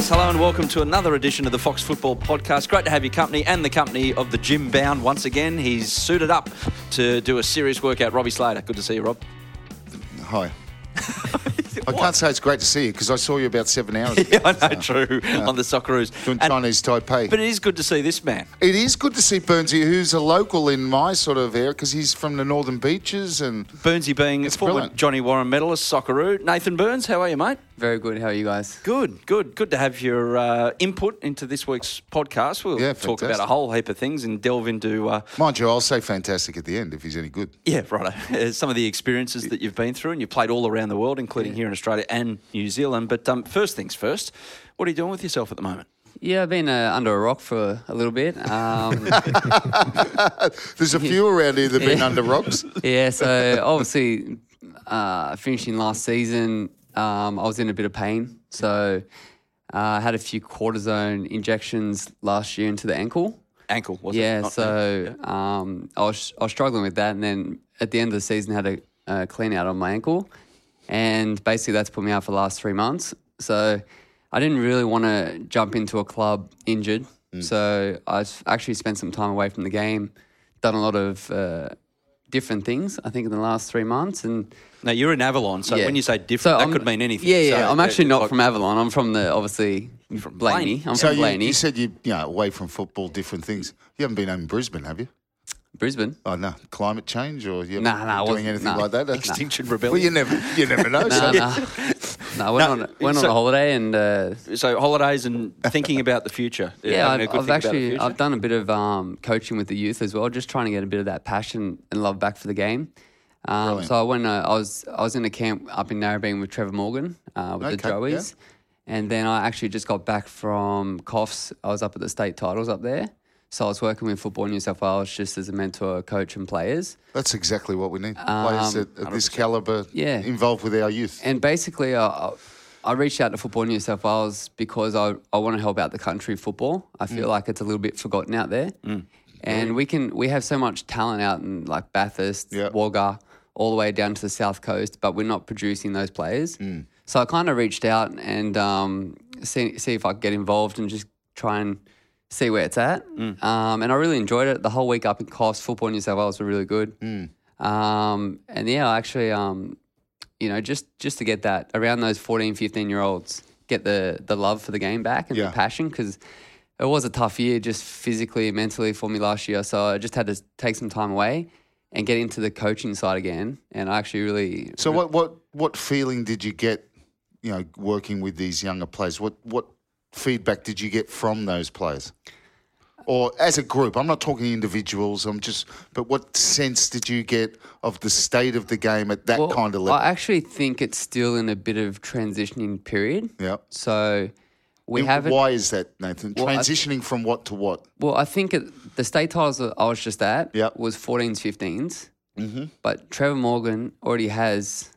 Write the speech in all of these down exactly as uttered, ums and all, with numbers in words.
Yes, hello and welcome to another edition of the Fox Football Podcast. Great to have your company and the company of the Gym Bound once again. He's suited up to do a serious workout. Robbie Slater, good to see you, Rob. Hi. I can't say it's great to see you because I saw you about seven hours ago. Yeah, I know, so, true, uh, on the Socceroos. Doing and, Chinese Taipei. But it is good to see this man. It is good to see Burnsy, who's a local in my sort of area because he's from the Northern Beaches. And Burnsy being a former brilliant. Johnny Warren medalist, Socceroo. Nathan Burns, how are you, mate? Very good. How are you guys? Good, good. Good to have your uh, input into this week's podcast. We'll yeah, talk fantastic. about a whole heap of things and delve into... Uh, Mind you, I'll say fantastic at the end if he's any good. Yeah, right. Uh, some of the experiences that you've been through, and you've played all around the world, including yeah. here in Australia and New Zealand. But um, first things first, what are you doing with yourself at the moment? Yeah, I've been uh, under a rock for a little bit. Um, There's a few around here that have been yeah. under rocks. Yeah, so obviously uh, finishing last season, um, I was in a bit of pain. So uh, I had a few cortisone injections last year into the ankle. Ankle, was yeah, it? Not so yeah. Um, I, was, I was struggling with that. And then at the end of the season, had a uh, clean out on my ankle. And basically that's put me out for the last three months. So I didn't really want to jump into a club injured. Mm. So I've actually spent some time away from the game, done a lot of uh, different things, I think, in the last three months. And now, you're in Avalon, so yeah. when you say different, so that I'm, could mean anything. Yeah, yeah. So I'm actually not like, from Avalon. I'm from the, obviously, from Blaney. I'm so from you, Blaney. you said you, you know, away from football, different things. You haven't been home in Brisbane, have you? Brisbane? Oh, no. Climate change or you nah, nah, doing anything nah. like that? Extinction nah. Rebellion? Well, you never, you never know. no, so. no. no, went, no, on, went so, on a holiday and... Uh, so holidays and thinking about the future. Yeah, I've, I've actually I've done a bit of um, coaching with the youth as well, just trying to get a bit of that passion and love back for the game. Um, so I went. Uh, I was I was in a camp up in Narrabeen with Trevor Morgan uh, with okay, the Joeys, yeah. and then I actually just got back from C O F S. I was up at the state titles up there, so I was working with Football New South Wales just as a mentor, coach, and players. That's exactly what we need. Um, players at, at this calibre, yeah. involved with our youth. And basically, I, I reached out to Football New South Wales because I I want to help out the country football. I feel mm. like it's a little bit forgotten out there, mm. and we can we have so much talent out in like Bathurst, yep. Wagga, all the way down to the South Coast, but we're not producing those players. Mm. So I kind of reached out and um, see see if I could get involved and just try and see where it's at. Mm. Um, and I really enjoyed it. The whole week up in C O F S, Football New South Wales were really good. Mm. Um, and yeah, actually, um, you know, just, just to get that around those fourteen, fifteen-year-olds, get the, the love for the game back and yeah. the passion, because it was a tough year just physically, mentally for me last year. So I just had to take some time away and get into the coaching side again. And I actually really... So what, what, what feeling did you get, you know, working with these younger players? What, what feedback did you get from those players? Or as a group? I'm not talking individuals, I'm just... But what sense did you get of the state of the game at that well, kind of level? I actually think it's still in a bit of transitioning period. Yeah. So... We and haven't. Why is that, Nathan? Well, Transitioning th- from what to what? Well, I think it, the state titles that I was just at yep. was fourteens, fifteens. Mm-hmm. But Trevor Morgan already has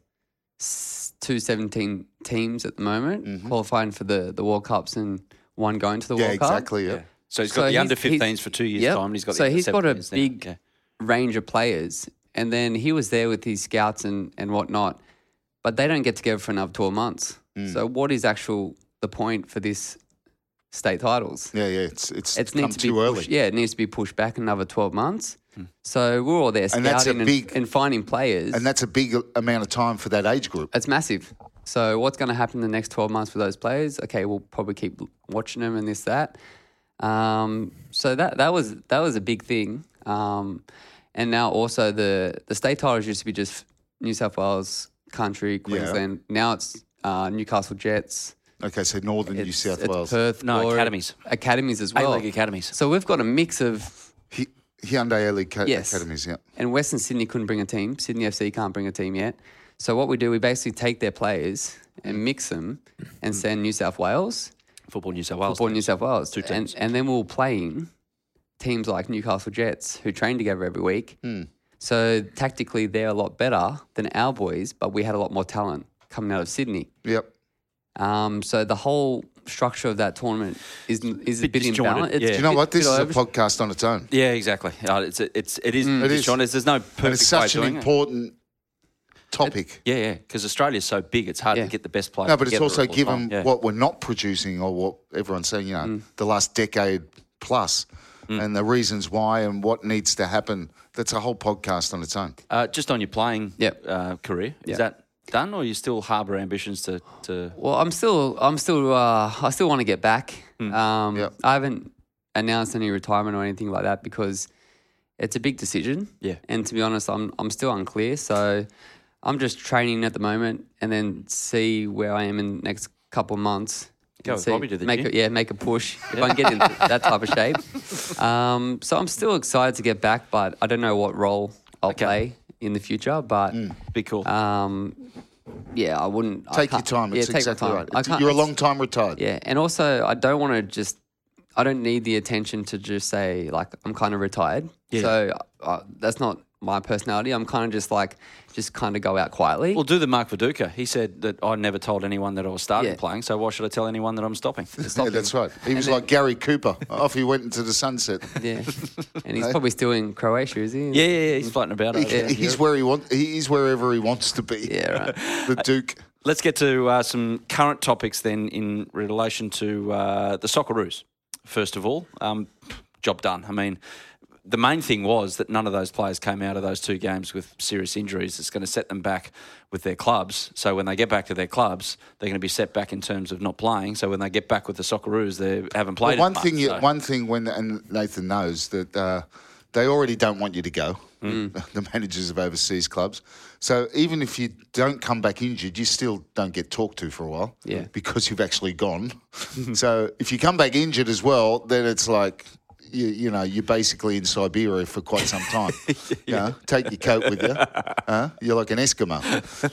two seventeen teams at the moment, mm-hmm. qualifying for the, the World Cups and one going to the yeah, World Cup. Exactly, yeah, exactly. Yeah. So he's got so the under fifteens for two years' yep. time. And he's got so the he's got a big okay. range of players. And then he was there with his scouts and, and whatnot. But they don't get together for another twelve months. Mm. So what is actual the point for this state titles? Yeah, yeah, it's it's, it's come needs to be too early. Pushed, yeah, it needs to be pushed back another twelve months. Hmm. So we're all there scouting and, that's a big, and, and finding players. And that's a big amount of time for that age group. It's massive. So what's going to happen in the next twelve months for those players? Okay, we'll probably keep watching them and this, that. Um, so that that was that was a big thing. Um, and now also the, the state titles used to be just New South Wales, country, Queensland. Yeah. Now it's uh, Newcastle Jets. Okay, so Northern it's, New South it's Wales. Perth, no, Glory, academies. Academies as well. A-League academies. So we've got a mix of... Hy- Hyundai A-League ca- yes. academies, yeah. And Western Sydney couldn't bring a team. Sydney F C can't bring a team yet. So what we do, we basically take their players and mix them and send New South Wales. Football New South Wales. Football New South Wales. Two teams. And, and then we'll play in teams like Newcastle Jets who train together every week. Hmm. So tactically they're a lot better than our boys, but we had a lot more talent coming out of Sydney. Yep. Um, so the whole structure of that tournament is is a bit disjointed, imbalanced. yeah. Do you know what? This is a over- podcast on its own. Yeah, exactly. Uh, it's it's it is Mm. It is. disjointed. There's no perfect And it's way such of an doing important topic. Yeah, yeah, because Australia's so big, it's hard Yeah. to get the best players. No, but it's together also all the given time. Yeah. what we're not producing or what everyone's saying, you know, Mm. the last decade plus Mm. and the reasons why and what needs to happen. That's a whole podcast on its own. Uh, just on your playing Yep. uh, career, is Yep. that done, or you still harbour ambitions to, to? Well, I'm still, I'm still, uh, I still want to get back. Hmm. Um, Yep. I haven't announced any retirement or anything like that because it's a big decision. Yeah. And to be honest, I'm, I'm still unclear. So I'm just training at the moment, and then see where I am in the next couple of months. Go and with see- Robbie to the make gym. a, yeah, make a push if I can get into that type of shape. Um, so I'm still excited to get back, but I don't know what role I'll Okay. play in the future. But Be cool. um, yeah, I wouldn't I Take your can't- time. Yeah, It's take my exactly time. right. I It's- can't- You're a it's- long time retired. Yeah, and also I don't want to just. I don't need the attention to just say like I'm kind of retired. Yeah. So uh, that's not my personality. I'm kind of just like just kind of go out quietly. Well, do the Mark Viduka. He said that I never told anyone that I was starting Yeah. playing, so why should I tell anyone that I'm stopping? Yeah, that's right. He was like Gary Cooper. Off he went into the sunset. Yeah, and he's probably still in Croatia, is he? Yeah, yeah, yeah, he's floating about. He- over there. he's where he wants. He's wherever he wants to be. Yeah, right. The Duke. Let's get to uh, some current topics then in relation to uh, the Socceroos. First of all, um, job done. I mean, the main thing was that none of those players came out of those two games with serious injuries. It's going to set them back with their clubs. So when they get back to their clubs, they're going to be set back in terms of not playing. So when they get back with the Socceroos, they haven't played. Well, one as much, thing, you, so- one thing, when and Nathan knows that uh, they already don't want you to go. Mm. The managers of overseas clubs. So even if you don't come back injured, you still don't get talked to for a while. Yeah. Because you've actually gone. So if you come back injured as well, then it's like. You, you know, you're basically in Siberia for quite some time. You know, take your coat with you. Huh? You're like an Eskimo.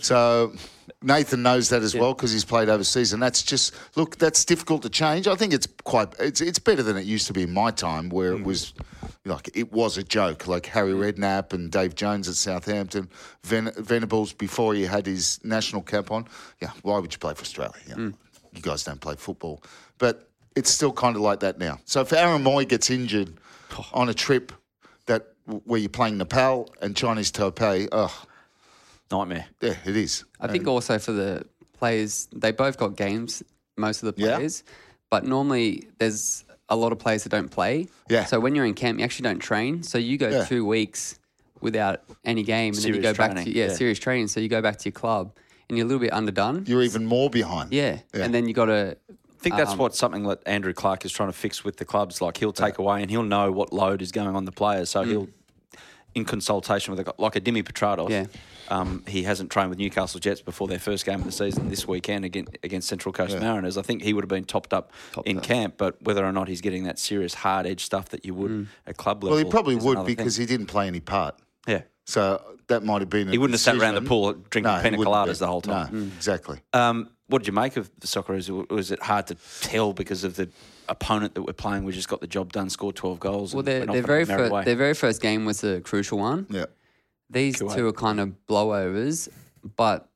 So Nathan knows that as well because he's played overseas, and that's just look. That's difficult to change. I think it's quite. It's it's better than it used to be in my time, where it was like it was a joke. Like Harry Redknapp and Dave Jones at Southampton, Ven- Venables before he had his national cap on. Yeah, why would you play for Australia? Yeah. You guys don't play football, but. It's still kind of like that now. So if Aaron Moy gets injured on a trip that where you're playing Nepal and Chinese Taipei, oh, Nightmare. yeah, it is. I think also for the players, they both got games, most of the Yeah. players, but normally there's a lot of players that don't play. Yeah. So when you're in camp, you actually don't train. So you go Yeah. two weeks without any game, and then Serious you go back training, to yeah, yeah. serious training. So you go back to your club, and you're a little bit underdone. You're even more behind. yeah. Yeah. and then you got to. I think that's Um, what something that Andrew Clark is trying to fix with the clubs. Like he'll take away and he'll know what load is going on the players. So he'll, in consultation with a, like a Dimi Petrados, Yeah. um, he hasn't trained with Newcastle Jets before their first game of the season this weekend against, against Central Coast Mariners. I think he would have been topped up Topped in up. camp, but whether or not he's getting that serious hard edge stuff that you would at club level. Well, he probably is would another because thing. he didn't play any part. yeah. So that might have been. A He wouldn't have sat around the decision. pool drinking No, he pina wouldn't coladas have. the whole time. No, exactly. Um, what did you make of the Socceroos? Was it hard to tell because of the opponent that we're playing? We just got the job done, scored twelve goals. Well, and their, we're not their gonna very merit first away. their very first game was a crucial one. Yeah. These Kuwait. two are kind of blowovers, but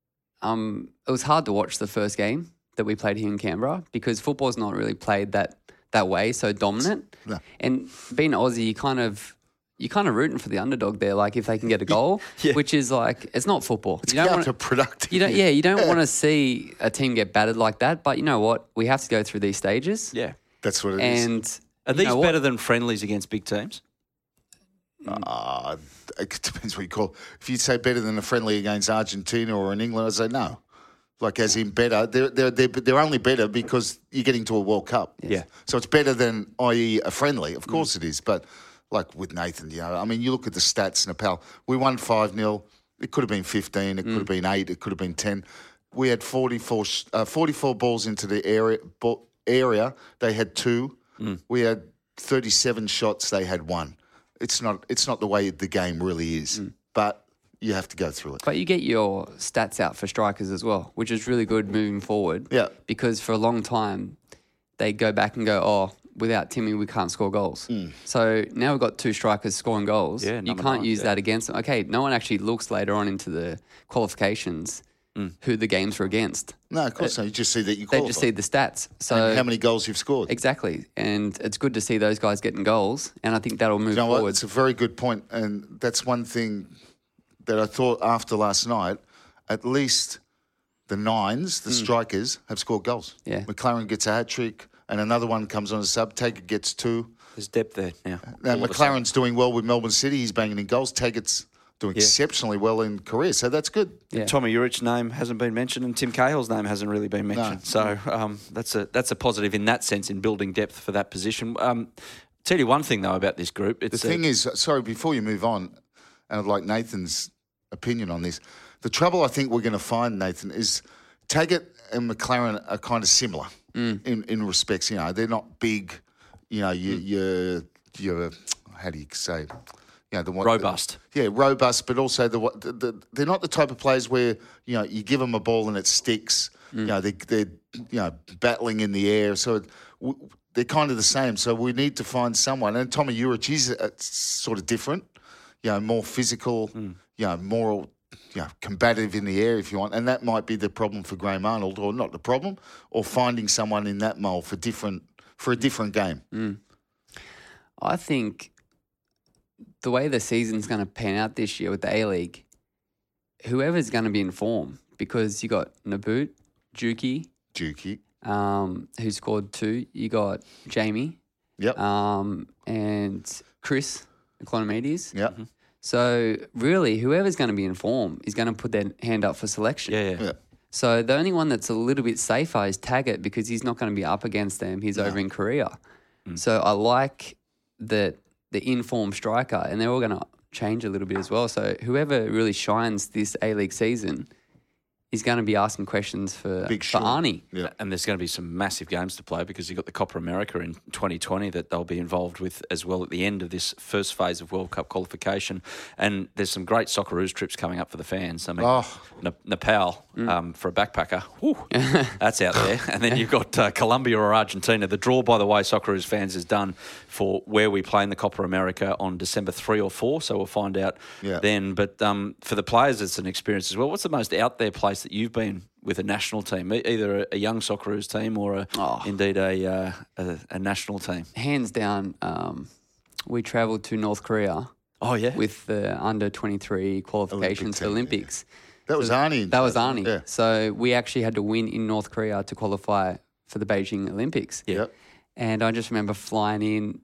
um, it was hard to watch the first game that we played here in Canberra because football's not really played that that way, so dominant. No. And being Aussie, you kind of you're kind of rooting for the underdog there, like if they can get a goal, Yeah. which is like it's not football. It's you don't want counterproductive. you don't yeah you don't want to see a team get battered like that. But you know what? We have to go through these stages, yeah. That's what it is. and Are you these know what? better than friendlies against big teams? Uh, it depends what you call. If you say better than a friendly against Argentina or in England, I'd say no. Like as in better, they're they're they're, they're only better because you're getting to a World Cup. Yeah. So it's better than, that is, a friendly. Of course it is, but like with Nathan, you know, I mean, you look at the stats, Nepal. We won five nil. It could have been fifteen. It could have been eight. It could have been ten. We had forty-four, sh- uh, forty-four balls into the area. Ball, area. They had two. We had thirty-seven shots. They had one. It's not. It's not the way the game really is. But you have to go through it. But you get your stats out for strikers as well, which is really good moving forward. Yeah. Because for a long time, they go back and go, oh, without Timmy, we can't score goals. So now we've got two strikers scoring goals. Yeah, you number can't nine, use yeah. that against them. Okay, no one actually looks later on into the qualifications who the games were against. No, of course not. You just see that you They qualify. just see the stats. So and how many goals you've scored. exactly, and it's good to see those guys getting goals, and I think that'll move You know what? forward. It's a very good point, and that's one thing that I thought after last night, at least the nines, the strikers, have scored goals. Yeah. McLaren gets a hat trick, and another one comes on a sub. Taggart gets two. There's depth there now. Now, All of a sudden. McLaren's doing well with Melbourne City. He's banging in goals. Taggart's doing exceptionally well in career, so that's good. Yeah. Tommy Urich's name hasn't been mentioned, and Tim Cahill's name hasn't really been mentioned. So um, that's a that's a positive in that sense in building depth for that position. Um, tell you one thing though about this group. It's The thing is, sorry, before you move on, and I'd like Nathan's opinion on this. The trouble I think we're going to find, Nathan, is Taggart and McLaren are kind of similar Mm. in, in respects. You know, they're not big. You know, you, you're you're how do you say? You know, the one robust. The, yeah, robust, but also the, the, the they're not the type of players where you know you give them a ball and it sticks. Mm. You know, they they're you know battling in the air, so w- they're kind of the same. So we need to find someone. And Tommy Urich is uh, sort of different. You know, more physical. Mm. You know, more you know combative in the air if you want, and that might be the problem for Graham Arnold, or not the problem, or finding someone in that mould for different for a different game. Mm. I think the way the season's going to pan out this year with the A-League, whoever's going to be in form, because you got Naboot, Juki, Juki. um, who scored two. You got Jamie, Yep. um, and Chris Economides. Yep. So really, whoever's going to be in form is going to put their hand up for selection. Yeah, yeah. Yeah. So the only one that's a little bit safer is Taggart, because he's not going to be up against them. He's over in Korea. So I like that the informed striker, and they're all going to change a little bit as well. So whoever really shines this A-League season is going to be asking questions for, Big for Sean. Arnie. Yeah. And there's going to be some massive games to play because you've got the Copa America in twenty twenty that they'll be involved with as well at the end of this first phase of World Cup qualification. And there's some great Socceroos trips coming up for the fans. I mean, Oh. Ne- Nepal um, for a backpacker, whew, that's out there. And then you've got uh, Colombia or Argentina. The draw, by the way, Socceroos fans, is done for where we play in the Copa America on December third or fourth, so we'll find out Yeah. then. But um, for the players, it's an experience as well. What's the most out there place that you've been with a national team, E- either a, a young Socceroos team or a, Oh. indeed a, uh, a a national team? Hands down, um, we travelled to North Korea Oh, yeah? with the under twenty-three qualifications for team, Olympics. That was Arnie. in That was charge, Arnie. Yeah. So we actually had to win in North Korea to qualify for the Beijing Olympics. Yeah. Yep. And I just remember flying in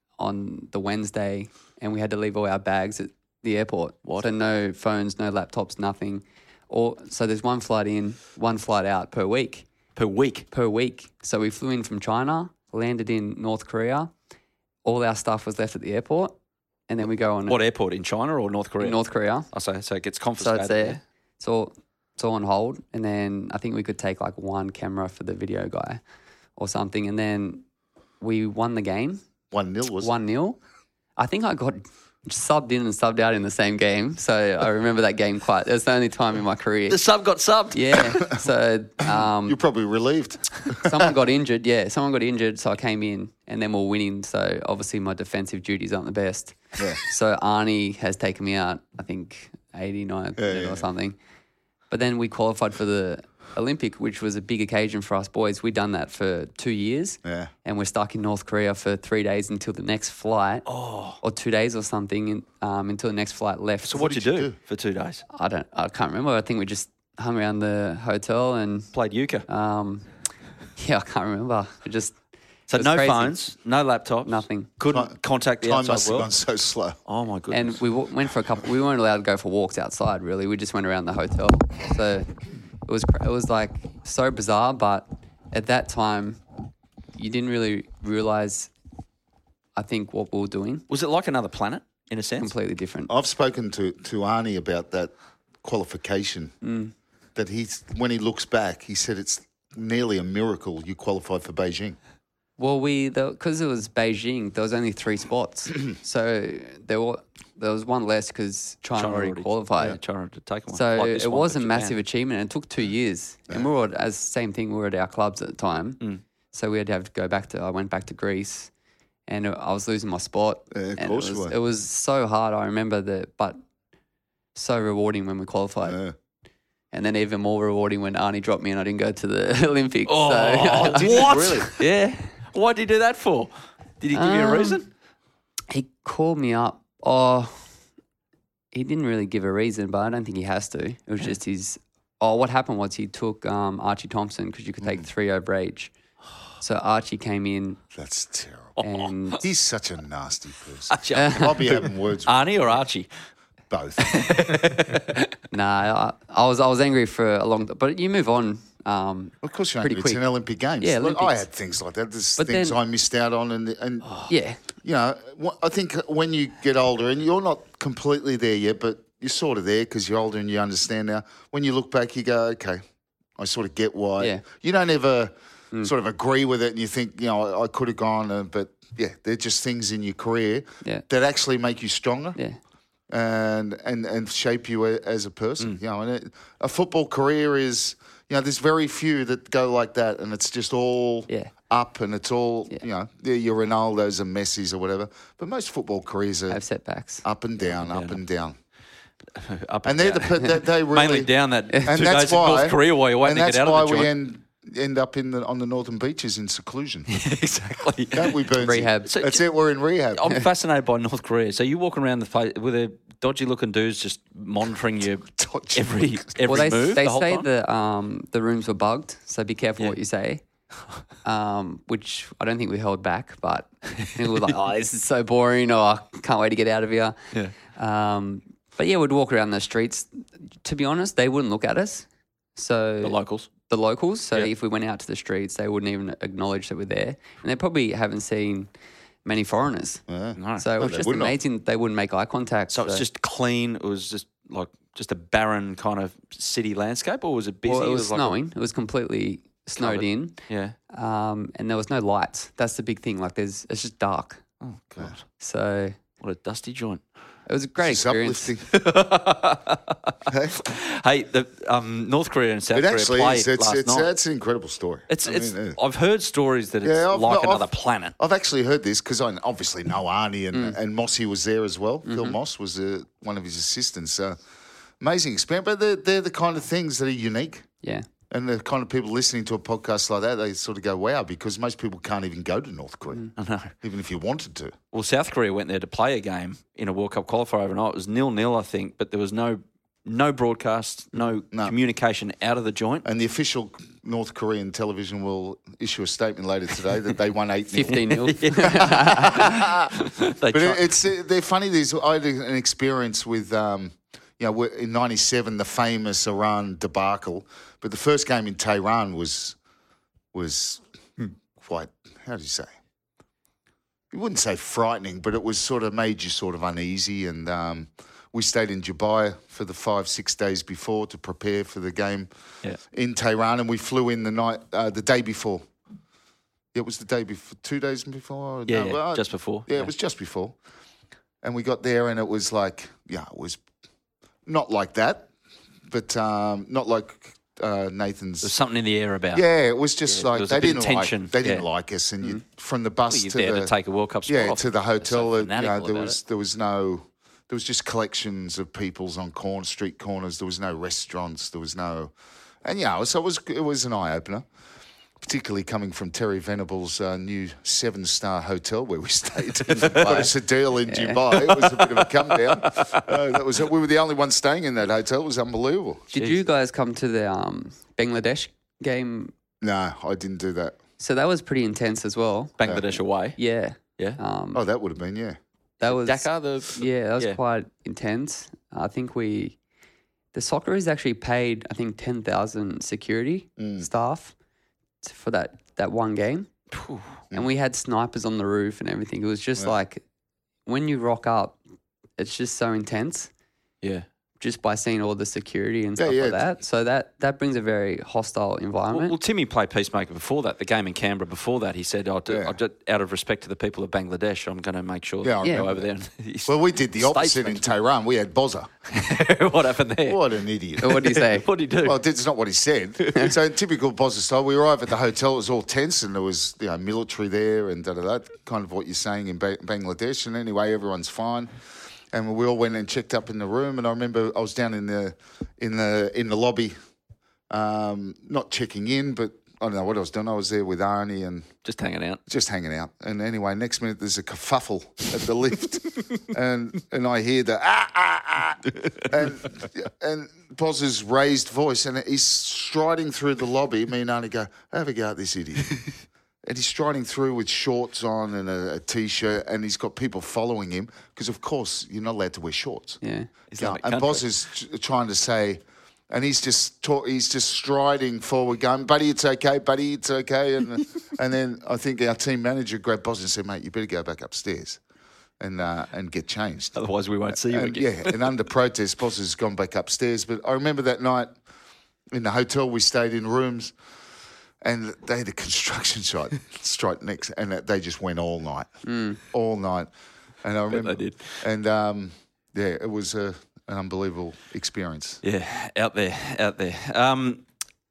on the Wednesday, and we had to leave all our bags at the airport. What? So no phones, no laptops, nothing. Or so there's one flight in, one flight out per week. Per week. Per week. So we flew in from China, landed in North Korea. All our stuff was left at the airport, and then we go on What airport, in China or North Korea? in North Korea. Oh, so, so it gets So confiscated it's there. It's all it's all on hold, and then I think we could take like one camera for the video guy or something, and then we won the game One nil was. one nil. I think I got subbed in and subbed out in the same game, so I remember that game quite. It was the only time in my career. The sub got subbed. Yeah. So um, You're probably relieved. someone got injured. Yeah, someone got injured, so I came in, and then we're winning. So obviously my defensive duties aren't the best. Yeah. So Arnie has taken me out, I think eighty-ninth Yeah, minute yeah, or yeah. something. But then we qualified for the Olympic, which was a big occasion for us boys. We'd done that for two years. Yeah. And we're stuck in North Korea for three days until the next flight. Oh. Or two days or something um, until the next flight left. So what'd did you do, you do? for two days? I don't, I can't remember. I think we just hung around the hotel and Played euchre. um, yeah, I can't remember. It just So it was no crazy. phones, no laptops. Nothing. Couldn't Time- contact the Time outside must have world. gone so slow. Oh, my goodness. And we w- went for a couple. We weren't allowed to go for walks outside. Really, we just went around the hotel. So it was cra- it was like so bizarre. But at that time, you didn't really realize. I think what we were doing Was it like another planet, in a sense? completely different. I've spoken to, to Arnie about that qualification. Mm. That he's when he looks back, he said it's nearly a miracle you qualified for Beijing. Well, we because it was Beijing, there was only three spots, so there were there was one less because China, China already qualified. Yeah, China had taken one. So Like this it one was a with massive Japan. achievement. It took two years, and we were at, as same thing. We were at our clubs at the time, Mm. so we had to have to go back to. I went back to Greece, and I was losing my spot. Yeah, of and course it you was, were. it was so hard. I remember that, but so rewarding when we qualified, Yeah. and then even more rewarding when Arnie dropped me and I didn't go to the Olympics. Oh, so. did you what? really? Yeah. Why did you do that for? Did he give you a Um, reason? He called me up. Oh, he didn't really give a reason, but I don't think he has to. It was just his. Oh, what happened was he took um, Archie Thompson because you could take three over age. So Archie came in That's terrible. and He's such a nasty person. Archie. I'll be having words with Arnie or Archie? both. nah, I, I was I was angry for a long. But you move on. Um, Of course, you Pretty know, it's quick. an Olympic Games. Yeah, Look, I Olympics. had things like that. There's But things then- I missed out on, and and yeah, you know, wh- I think when you get older, and you're not completely there yet, but you're sort of there because you're older and you understand now. When you look back, you go, okay, I sort of get why. Yeah. You don't ever sort of agree with it, and you think, you know, I, I could have gone, uh, but yeah, they're just things in your career Yeah. that actually make you stronger. yeah. and and and shape you a- as a person. Mm. You know, and it, a football career is, you know, there's very few that go like that, and it's just all Yeah. up, and it's all, you know, they're your Ronaldos and Messis or whatever. But most football careers are Have setbacks. up and down, up and down, Up and they're the down. pe- they, they really Mainly down that two and days that's in why North Korea while you're waiting and to that's get out why of the we joint. end end up in the on the northern beaches in seclusion, Exactly. don't we, Burnsy? Rehab. So- That's it. We're in rehab. I'm fascinated by North Korea. So you walking around the place with a dodgy looking dudes just monitoring you Dodgy every looking- every well, they move. they the whole say time? the um the rooms were bugged, so be careful Yeah. what you say. Um, which I don't think we held back, but we were like, "Oh, this is so boring," or "I can't wait to get out of here." Yeah. Um, but yeah, we'd walk around the streets. To be honest, they wouldn't look at us. So the locals. the locals. So Yeah. if we went out to the streets, they wouldn't even acknowledge that we're there, and they probably haven't seen many foreigners. Yeah. No. So it was they just would not. amazing. They wouldn't make eye contact. So it was just clean. It was just like just a barren kind of city landscape, or was it busy? well, it was like a- snowing. It was completely snowed Covered. in. yeah. Um, and there was no lights. That's the big thing. Like there's, it's just dark. Oh god, So what a dusty joint. it was a great It's experience. uplifting. Hey? Hey, the um, North Korea and South It Korea actually played is. It's last it's, night. it's an incredible story. It's I it's. mean, uh, I've heard stories that it's Yeah, I've like not- another I've- planet. I've actually heard this because I obviously know Arnie and, and Mossy was there as well. Phil Mm-hmm. Moss was uh, one of his assistants. So amazing experience. But they're, they're the kind of things that are unique. Yeah. And the kind of people listening to a podcast like that, they sort of go, wow, because most people can't even go to North Korea, Mm. I know. even if you wanted to. Well, South Korea went there to play a game in a World Cup qualifier overnight. It was nil nil, I think, but there was no no broadcast, no, No. communication out of the joint. And the official North Korean television will issue a statement later today that they won eight nil. fifteen nil. They But tried- it, it's uh, they're funny. These I had an experience with, um, you know, we're- in ninety-seven, the famous Iran debacle. But the first game in Tehran was was quite, how do you say? You wouldn't say frightening, but it was sort of made you sort of uneasy. And um, we stayed in Dubai for the five six days before to prepare for the game Yeah. in Tehran, and we flew in the night uh, the day before. It was the day before, two days before. yeah, No, yeah, well, just before. yeah, it was just before. And we got there and it was like, yeah, it was not like that, but um, not like uh, Nathan's. There's something in the air about. Yeah, it was just Yeah, there like was a they bit of didn't tension, like they didn't yeah. Mm-hmm. like us, and you from the bus Well, you're to there the to take a World Cup spot yeah off. to the hotel. so uh, you know, fanatical there about was it. there was no there was just collections of peoples on corner street corners. There was no restaurants. There was no, and yeah, so it was it was an eye opener. Particularly coming from Terry Venable's uh, new seven-star hotel where we stayed. Got us a deal in Dubai. It was a bit of a come down. Uh, that was we were the only ones staying in that hotel. It was unbelievable. Did you guys come to the um, Bangladesh game? No, I didn't do that. So that was pretty intense as well. Bangladesh away. Yeah. Yeah. Um, Oh, that would have been yeah. that was Dakar, the Yeah, that was Yeah. quite intense. I think we, the Socceroos actually paid, I think, ten thousand security Mm. staff t- for that, that one game. And we had snipers on the roof and everything. It was just Yeah. like, when you rock up, it's just so intense yeah. just by seeing all the security and Yeah, stuff yeah. like that. So that, that brings a very hostile Well, environment. well, Timmy played peacemaker before that. The game in Canberra before that, he said, oh, d- Yeah. I d- out of respect to the people of Bangladesh, I'm going to make sure Yeah, that I you go remember over there. And Well, we did the opposite in Statesman. Tehran. We had Bozza. What happened there? What an idiot. what do you say? What did he do? Well, it's not what he said. So in typical Bozza style, we arrived at the hotel. It was all tense, and there was you know military there, and da da da. Kind of what you're saying in ba- Bangladesh. And anyway, everyone's fine, and we all went and checked up in the room. And I remember I was down in the in the in the lobby, um, not checking in, but I don't know what I was doing. I was there with Arnie and Just hanging out. just hanging out. And anyway, next minute there's a kerfuffle at the lift, and and I hear the ah ah ah, and and Boz's raised voice, and he's striding through the lobby. Me and Arnie go, have a go at this idiot. And he's striding through with shorts on and a, a t-shirt, and he's got people following him because, of course, you're not allowed to wear shorts. Yeah. Islamic and country. Boz is t- trying to say, and he's just talk, he's just striding forward, going, "Buddy, it's okay, buddy, it's okay." And and then I think our team manager grabbed Boz and said, "Mate, you better go back upstairs and uh, and get changed." Otherwise, we won't see you And, again. yeah, and under protest, Boz has gone back upstairs. But I remember that night in the hotel, we stayed in rooms. And they had a construction site straight next, and they just went all night, mm. all night. And I remember they did. And um, yeah, it was a, an unbelievable experience. Yeah, out there, out there. Um,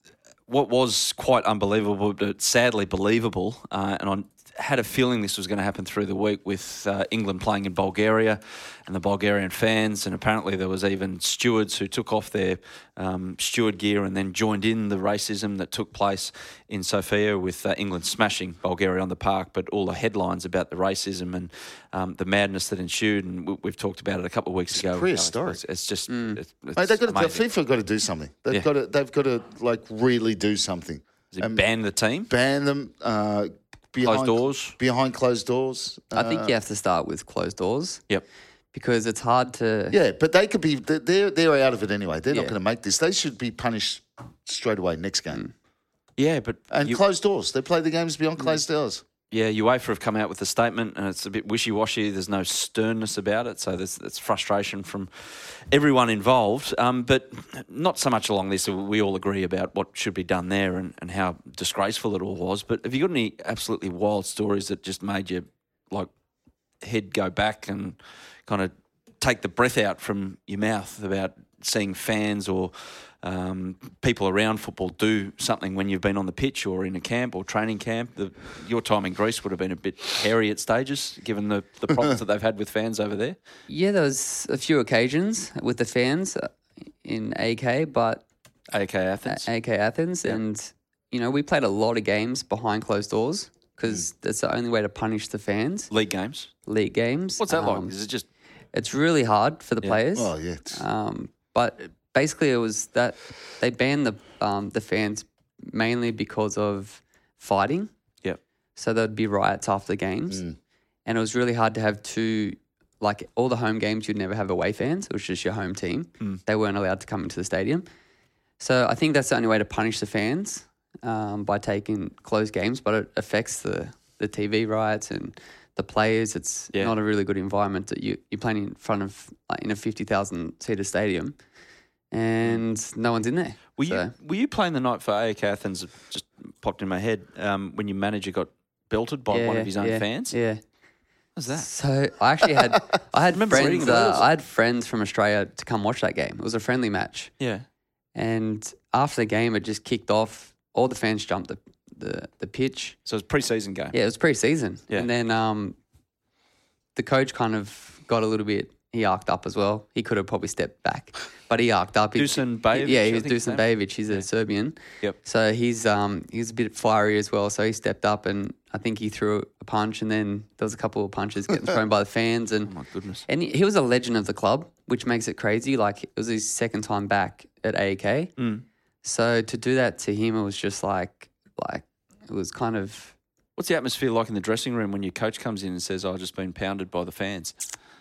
what was quite unbelievable, but sadly believable, uh, and I had a feeling this was going to happen through the week with uh, England playing in Bulgaria and the Bulgarian fans, and apparently there was even stewards who took off their um, steward gear and then joined in the racism that took place in Sofia with uh, England smashing Bulgaria on the park, but all the headlines about the racism and um, the madness that ensued, and we, we've talked about it a couple of weeks It's ago. prehistoric. It's, it's just... It's, it's Mate, they've got to, the amazing. FIFA got to do something. They've Yeah. got to, they've got to like really do something. Does it ban the team? Ban them uh, behind Closed doors? Behind closed doors. I think Uh, you have to start with closed doors Yep. because it's hard to. Yeah, but they could be. They're they're out of it anyway. They're not Yeah. going to make this. They should be punished straight away next game. Yeah, but... And you- closed doors. They play the games behind closed doors. Yeah, UEFA have come out with a statement, and it's a bit wishy-washy. There's no sternness about it, so there's, there's frustration from everyone involved. Um, but not so much along this. We all agree about what should be done there and, and how disgraceful it all was. But have you got any absolutely wild stories that just made you, like, head go back and kind of take the breath out from your mouth about seeing fans or um, people around football do something when you've been on the pitch or in a camp or training camp? The, your time in Greece would have been a bit hairy at stages, given the, the problems that they've had with fans over there. Yeah, there was a few occasions with the fans uh, in A K, but A K Athens. A K Athens, and you know we played a lot of games behind closed doors because that's the only way to punish the fans. League games. League games. What's that Um, like? Is it just... It's really hard for the players. Oh, yeah. it's- Um, but basically, it was that they banned the um, the fans mainly because of fighting. Yep. So there'd be riots after the games, Mm. and it was really hard to have two. Like all the home games, you'd never have away fans. It was just your home team. Mm. They weren't allowed to come into the stadium. So I think that's the only way to punish the fans um, by taking closed games. But it affects the the T V rights and the players. It's Yeah. not a really good environment that you you're playing in front of like, in a fifty thousand seater stadium, and no one's in there. Were So- you were you playing the night for A K Athens? It just popped in my head um, when your manager got belted by one of his own yeah, fans. Yeah. What was that? So I actually had I had remember reading friends. about Uh, it. I had friends from Australia to come watch that game. It was a friendly match, Yeah. and after the game, it just kicked off. All the fans jumped the the, the pitch. So it was a pre-season game. Yeah, it was pre-season, Yeah. and then um, the coach kind of got a little bit. He arced up as well. He could have probably stepped back, but he arced up. He- Dusan Bajevic, Yeah, I he was think his Dusan name. Bajevic. He's a Serbian. Yep. So he's um he's a bit fiery as well. So he stepped up, and I think he threw a punch, and then there was a couple of punches getting thrown by the fans, and Oh my goodness. and he, he was a legend of the club, which makes it crazy. Like it was his second time back at A K. Mm. So to do that to him, it was just like like it was kind of What's the atmosphere like in the dressing room when your coach comes in and says, "I've just been pounded by the fans"?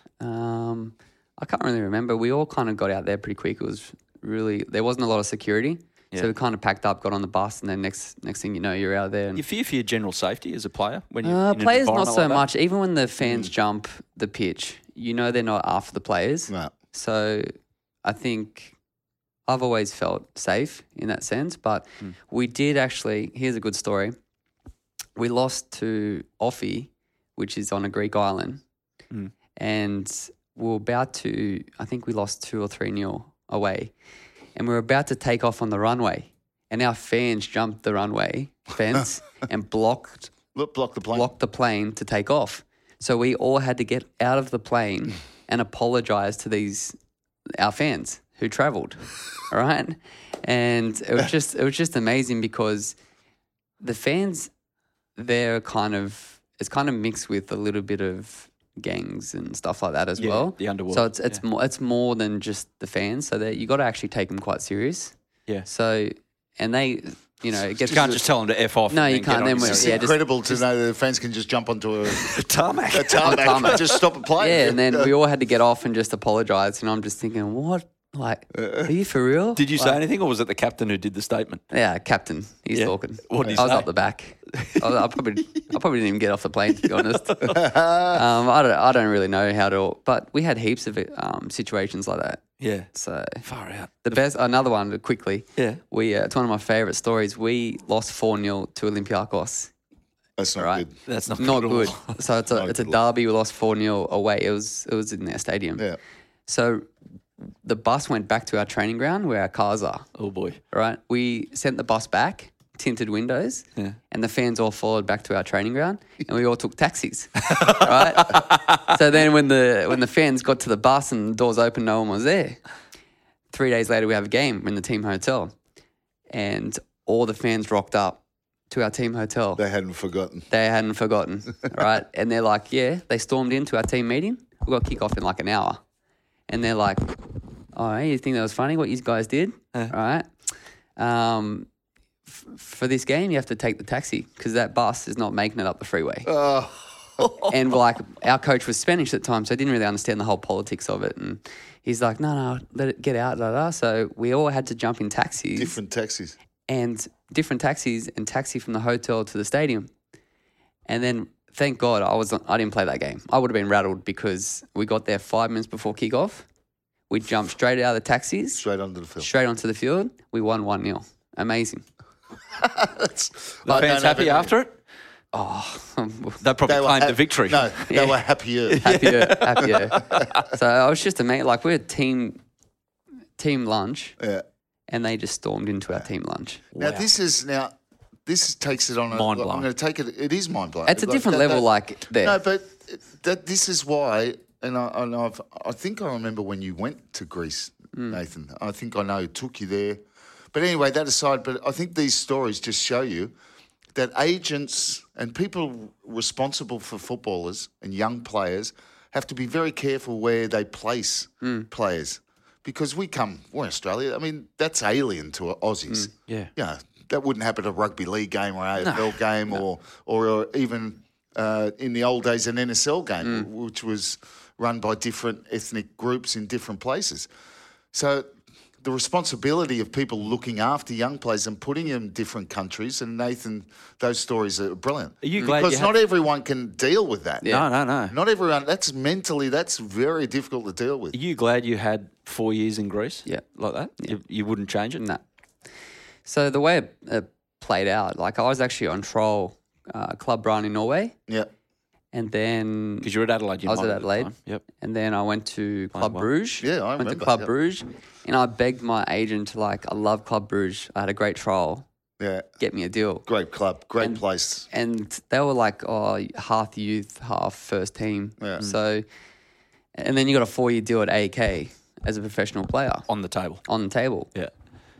um I can't really remember. We all kind of got out there pretty quick. It was really there wasn't a lot of security. Yeah. So we kind of packed up, got on the bus, and then next next thing you know, you're out there. And, You fear for your general safety as a player when you uh, in an players not environment so like that? much. Even when the fans jump the pitch, you know they're not after the players. No. So I think I've always felt safe in that sense. But Hmm. we did actually. Here's a good story. We lost to Offi, which is on a Greek island, Mm. and we were about to. I think we lost two or three nil away, and we were about to take off on the runway, and our fans jumped the runway fence and blocked Look, block the plane. blocked the plane to take off. So we all had to get out of the plane and apologize to these our fans who travelled, all right? And it was just it was just amazing because the fans, they're kind of, it's kind of mixed with a little bit of gangs and stuff like that as Yeah, well. the underworld, So it's it's yeah. more it's more than just the fans. So that you got to actually take them quite serious. Yeah. So and they, you know, it gets You can't just tell them to F off. No, and you then can't. Get Then on we're- It's yeah, just- incredible to know that the fans can just jump onto a, the tarmac. a tarmac, tarmac. and just stop and play. yeah, and then we all had to get off and just apologise. And I'm just thinking, what? Like, are you for real? Did you Like, say anything, or was it the captain who did the statement? Yeah, captain. He's Yeah. talking. What did he I was say? up the back. I, was, I probably, I probably didn't even get off the plane, to be honest. um, I don't, I don't really know how to. But we had heaps of um, situations like that. Yeah. So Far out. the best, another one quickly. Yeah. We, uh, it's one of my favourite stories. We lost four nil to Olympiacos. That's not Right. good. That's not, Not good. good. At all. So it's a Not it's a good. derby. We lost four nil away. It was it was in their stadium. Yeah. So the bus went back to our training ground where our cars are. Oh boy. Right. We sent the bus back, tinted windows, Yeah. and the fans all followed back to our training ground, and we all took taxis. Right. So then when the when the fans got to the bus and the doors opened, no one was there. Three days later, we have a game in the team hotel, and all the fans rocked up to our team hotel. They hadn't forgotten. They hadn't forgotten, right? And they're like, yeah, they stormed into our team meeting. We got kick off in like an hour. And they're like, oh, you think that was funny what you guys did? Yeah. Right? Um, f- for this game, you have to take the taxi because that bus is not making it up the freeway. Oh, And like our coach was Spanish at the time, so he didn't really understand the whole politics of it. And he's like, no, no, let it get out, da, da. So we all had to jump in taxis different taxis. and different taxis and taxi from the hotel to the stadium. And then, thank God, I was I didn't play that game. I would have been rattled because we got there five minutes before kickoff. We jumped straight out of the taxis, Straight onto the field. straight onto the field. We won one nil. Amazing. That's, The I fans don't have happy any- after it? Oh, They probably They were claimed hap- the victory. No, they Yeah. were happier. happier, happier. So I was just amazed. Like, we're a team, team lunch, Yeah. and they just stormed into our team lunch. Now Wow. this is now this takes it on a. Mind I'm blowing. going to take it. It is mind blowing. It's a different level, like, there. No, but that this is why, and I and I've I think I remember when you went to Greece, Hmm. Nathan. I think I know it took you there. But anyway, that aside, but I think these stories just show you that agents and people responsible for footballers and young players have to be very careful where they place Hmm. players. Because we come, we're Australia. I mean, that's alien to Aussies. Yeah. You know, that wouldn't happen at a rugby league game or an A F L game or, or even uh, in the old days an N S L game, which was run by different ethnic groups in different places. So the responsibility of people looking after young players and putting them in different countries, and Nathan, those stories are brilliant. Are you glad you because had- not everyone can deal with that. No, no, no. Not everyone. That's mentally, that's very difficult to deal with. Are you glad you had four years in Greece? Yeah. Like that? You, you wouldn't change it? No. So the way it, it played out, like I was actually on trial uh, Club Brun in Norway, Yeah. and then Because you're at Adelaide. I was United at the Adelaide. time. Yep. and then I went to Club well. Bruges. Yeah, I went to remember, Club yeah. Bruges, and I begged my agent to like, I love Club Bruges. I had a great trial. Yeah. Get me a deal. Great club, great place. And they were like, oh, half youth, half first team. Yeah. So, and then you got a four year deal at A K as a professional player On the table. on the table. Yeah.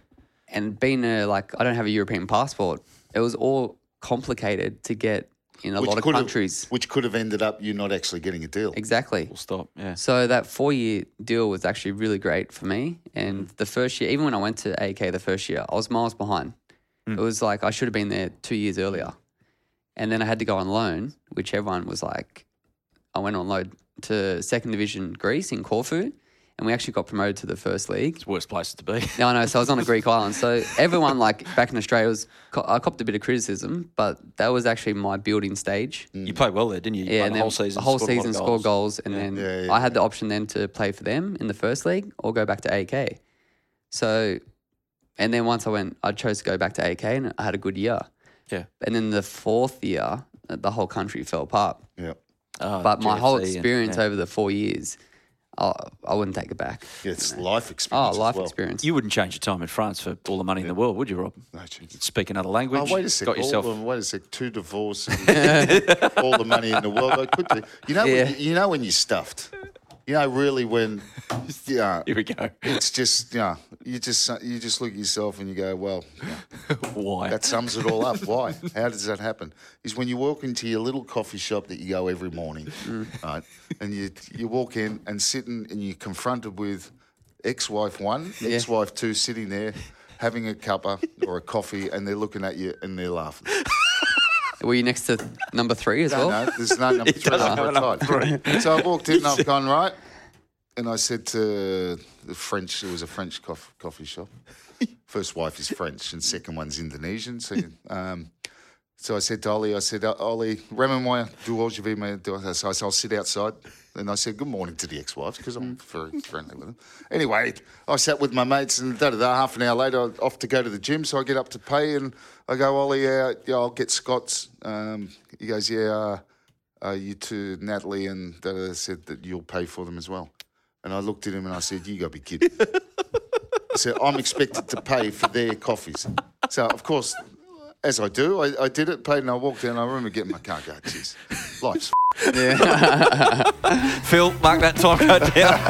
And being a, like, I don't have a European passport. It was all complicated to get in a lot of could have- countries. which could have ended up you not actually getting a deal. Exactly. Full stop. Yeah. So that four year deal was actually really great for me. And the first year, even when I went to A K the first year, I was miles behind. It was like I should have been there two years earlier. And then I had to go on loan, which everyone was like, I went on loan to second division Greece in Corfu. And we actually got promoted to the first league. It's worst places to be. No, I know. So I was on a Greek island. So everyone, like back in Australia, was I copped a bit of criticism, but that was actually my building stage. You played well there, didn't you? You Yeah, played and the then whole season. the whole scored a lot season of scored goals, and then Yeah, yeah, I had the option then to play for them in the first league or go back to A K. So, and then once I went, I chose to go back to A K, and I had a good year. Yeah. And then the fourth year, the whole country fell apart. Yeah. Oh, But my whole G F C and- experience yeah. over the four years, I, I wouldn't take it back. Yeah, it's life Oh, experience. as life well. experience. You wouldn't change your time in France for all the money in the world, would you, Rob? No, geez. Speak another language. Oh, wait a sec. Got yourself. All, wait a sec. Two divorces, all the money in the world. I could do. You know, Yeah. when, you know when you're stuffed. You know, really when, yeah, Here we go. it's just, yeah, you just you just look at yourself and you go, well, yeah, Why? that sums it all up. Why? How does that happen? Is when you walk into your little coffee shop that you go every morning, Mm. right? And you you walk in and sitting and you're confronted with ex-wife one, Yeah. ex-wife two sitting there having a cuppa or a coffee, and they're looking at you and they're laughing. Were you next to number three as well? No, no, there's no number three. doesn't I'm have a number retired. So I walked in and I've gone, right, and I said to the French, it was a French cof- coffee shop. First wife is French and second one's Indonesian. So, um, so I said to Ollie, I said, Ollie, remets-moi d'où je vais me... So I said, I'll sit outside. And I said, good morning to the ex-wives, because I'm very friendly with them. Anyway, I sat with my mates and da-da-da, half an hour later, off to go to the gym. So I get up to pay and I go, Ollie, yeah, yeah I'll get Scott's. Um, he goes, yeah, uh, uh, you to Natalie, and da-da-da said that you'll pay for them as well. And I looked at him and I said, you got to be kidding. I said, I'm expected to pay for their coffees. So, of course, as I do, I, I did it, paid, and I walked in. I remember getting my car, go, geez, life's Yeah. Phil, mark that time code down.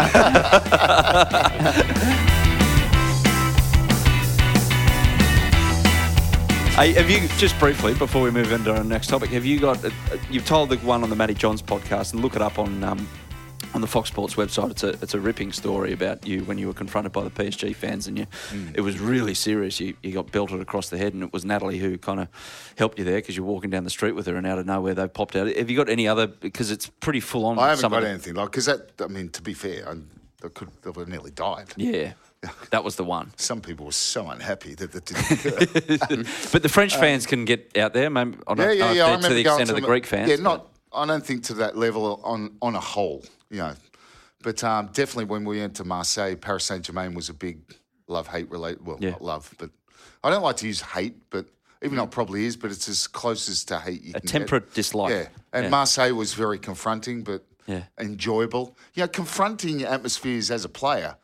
Hey, have you, just briefly, before we move into our next topic, have you got, uh, you've told the one on the Matty Johns podcast, and look it up on um, on the Fox Sports website. It's a it's a ripping story about you when you were confronted by the P S G fans, and you, mm. it was really serious. You you got belted across the head, and it was Natalie who kind of helped you there because you're walking down the street with her, and out of nowhere they popped out. Have you got any other, because it's pretty full on? I haven't some got of the, anything, like, because that, I mean, to be fair, I, I could have nearly died. Yeah. That was the one. Some people were so unhappy that that didn't occur. But the French fans can get out there. Maybe, I don't yeah, yeah, know yeah. I if they're to remember the going extent to of the them- Greek fans. Yeah, but- not. I don't think to that level on on a whole, you know. But um, definitely when we went to Marseille, Paris Saint-Germain was a big love-hate relate. Well, Yeah. not love, but I don't like to use hate, but even though it probably is, but it's as close as to hate you A can temperate get. dislike. Yeah, and Yeah. Marseille was very confronting, but Yeah. enjoyable. You know, confronting atmospheres as a player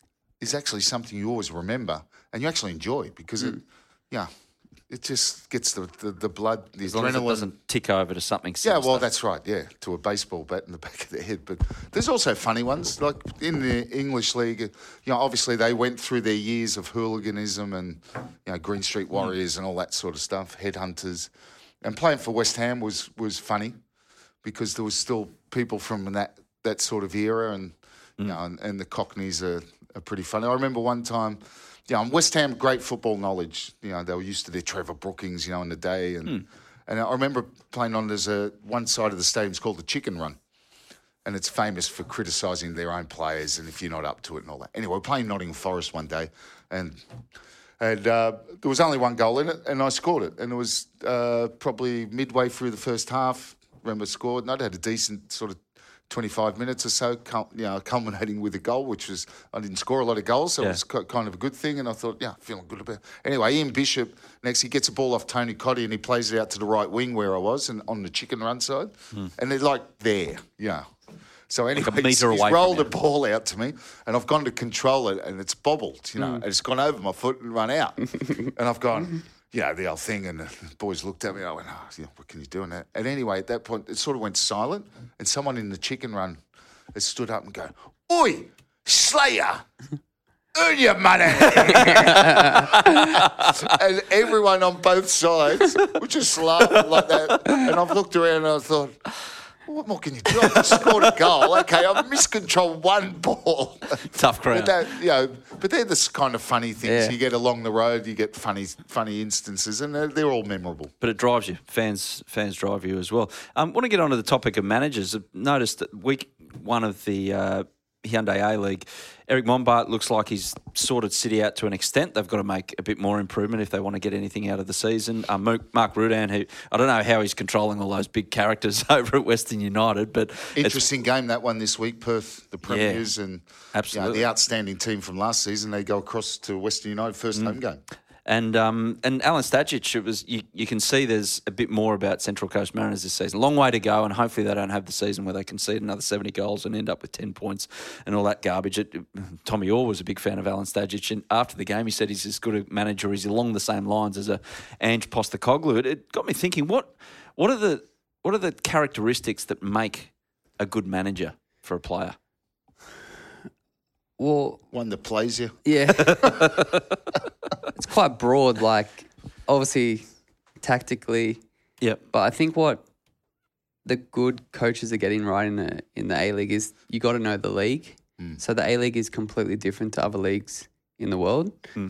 is actually something you always remember and you actually enjoy because Mm. it, yeah, it just gets the, the, the blood, the As long as it adrenaline. doesn't tick over to something Yeah, sinister. well, that's right. Yeah, to a baseball bat in the back of the head. But there's also funny ones, like in the English league. You know, obviously they went through their years of hooliganism and you know Green Street Warriors and all that sort of stuff, headhunters, and playing for West Ham was was funny because there was still people from that that sort of era, and you know, and, and the Cockneys are, are pretty funny. I remember one time. Yeah, and West Ham, great football knowledge. You know, they were used to their Trevor Brookings, you know, in the day. And Hmm. and I remember playing on, there's a, one side of the stadium's called the Chicken Run. And it's famous for criticising their own players and if you're not up to it and all that. Anyway, we're playing Nottingham Forest one day and and uh, there was only one goal in it and I scored it. And it was uh, probably midway through the first half. I remember I scored and I'd had a decent sort of twenty-five minutes or so, cul- you know, culminating with a goal, which was, I didn't score a lot of goals, so Yeah. it was ki- kind of a good thing. And I thought, yeah, feeling good about it. Anyway, Ian Bishop, next he gets a ball off Tony Cotty and he plays it out to the right wing where I was and on the Chicken Run side. And they're like there, yeah. So anyway, Hmm. a he's, metre he's away from rolled you. a ball out to me and I've gone to control it and it's bobbled, you know, Hmm. and it's gone over my foot and run out. And I've gone, you know, the old thing, and the boys looked at me and I went, oh, yeah, what can you do in that? And anyway, at that point, it sort of went silent and someone in the Chicken Run has stood up and go, oi, Slayer, earn your money. And everyone on both sides would just laugh like that. And I've looked around and I thought, what more can you do? I've just scored a goal. Okay, I've miscontrolled one ball. Tough crowd. But that, you know, but they're the kind of funny things. Yeah. You get along the road, you get funny, funny instances, and they're, they're all memorable. But it drives you. Fans fans drive you as well. I um, want to get on to the topic of managers. I've noticed that week one of the uh, Hyundai A-League, Eric Mombart looks like he's sorted City out to an extent. They've got to make a bit more improvement if they want to get anything out of the season. Um, Mark Mark Rudan, who I don't know how he's controlling all those big characters over at Western United, but it's, Interesting game, that one this week, Perth, the Premiers, and you know, absolutely. the outstanding team from last season. They go across to Western United, first home game. And um, and Alan Stajic, it was you, you can see there's a bit more about Central Coast Mariners this season. Long way to go, and hopefully they don't have the season where they concede another seventy goals and end up with ten points and all that garbage. It, Tommy Orr was a big fan of Alan Stajic, and after the game he said he's as good a manager, he's along the same lines as a Ange Postecoglou. It, it got me thinking, what what are the what are the characteristics that make a good manager for a player? Well, One that plays you. yeah. It's quite broad, like obviously tactically, Yep. but I think what the good coaches are getting right in the in the A League is you got to know the league. Mm. So the A League is completely different to other leagues in the world. Mm.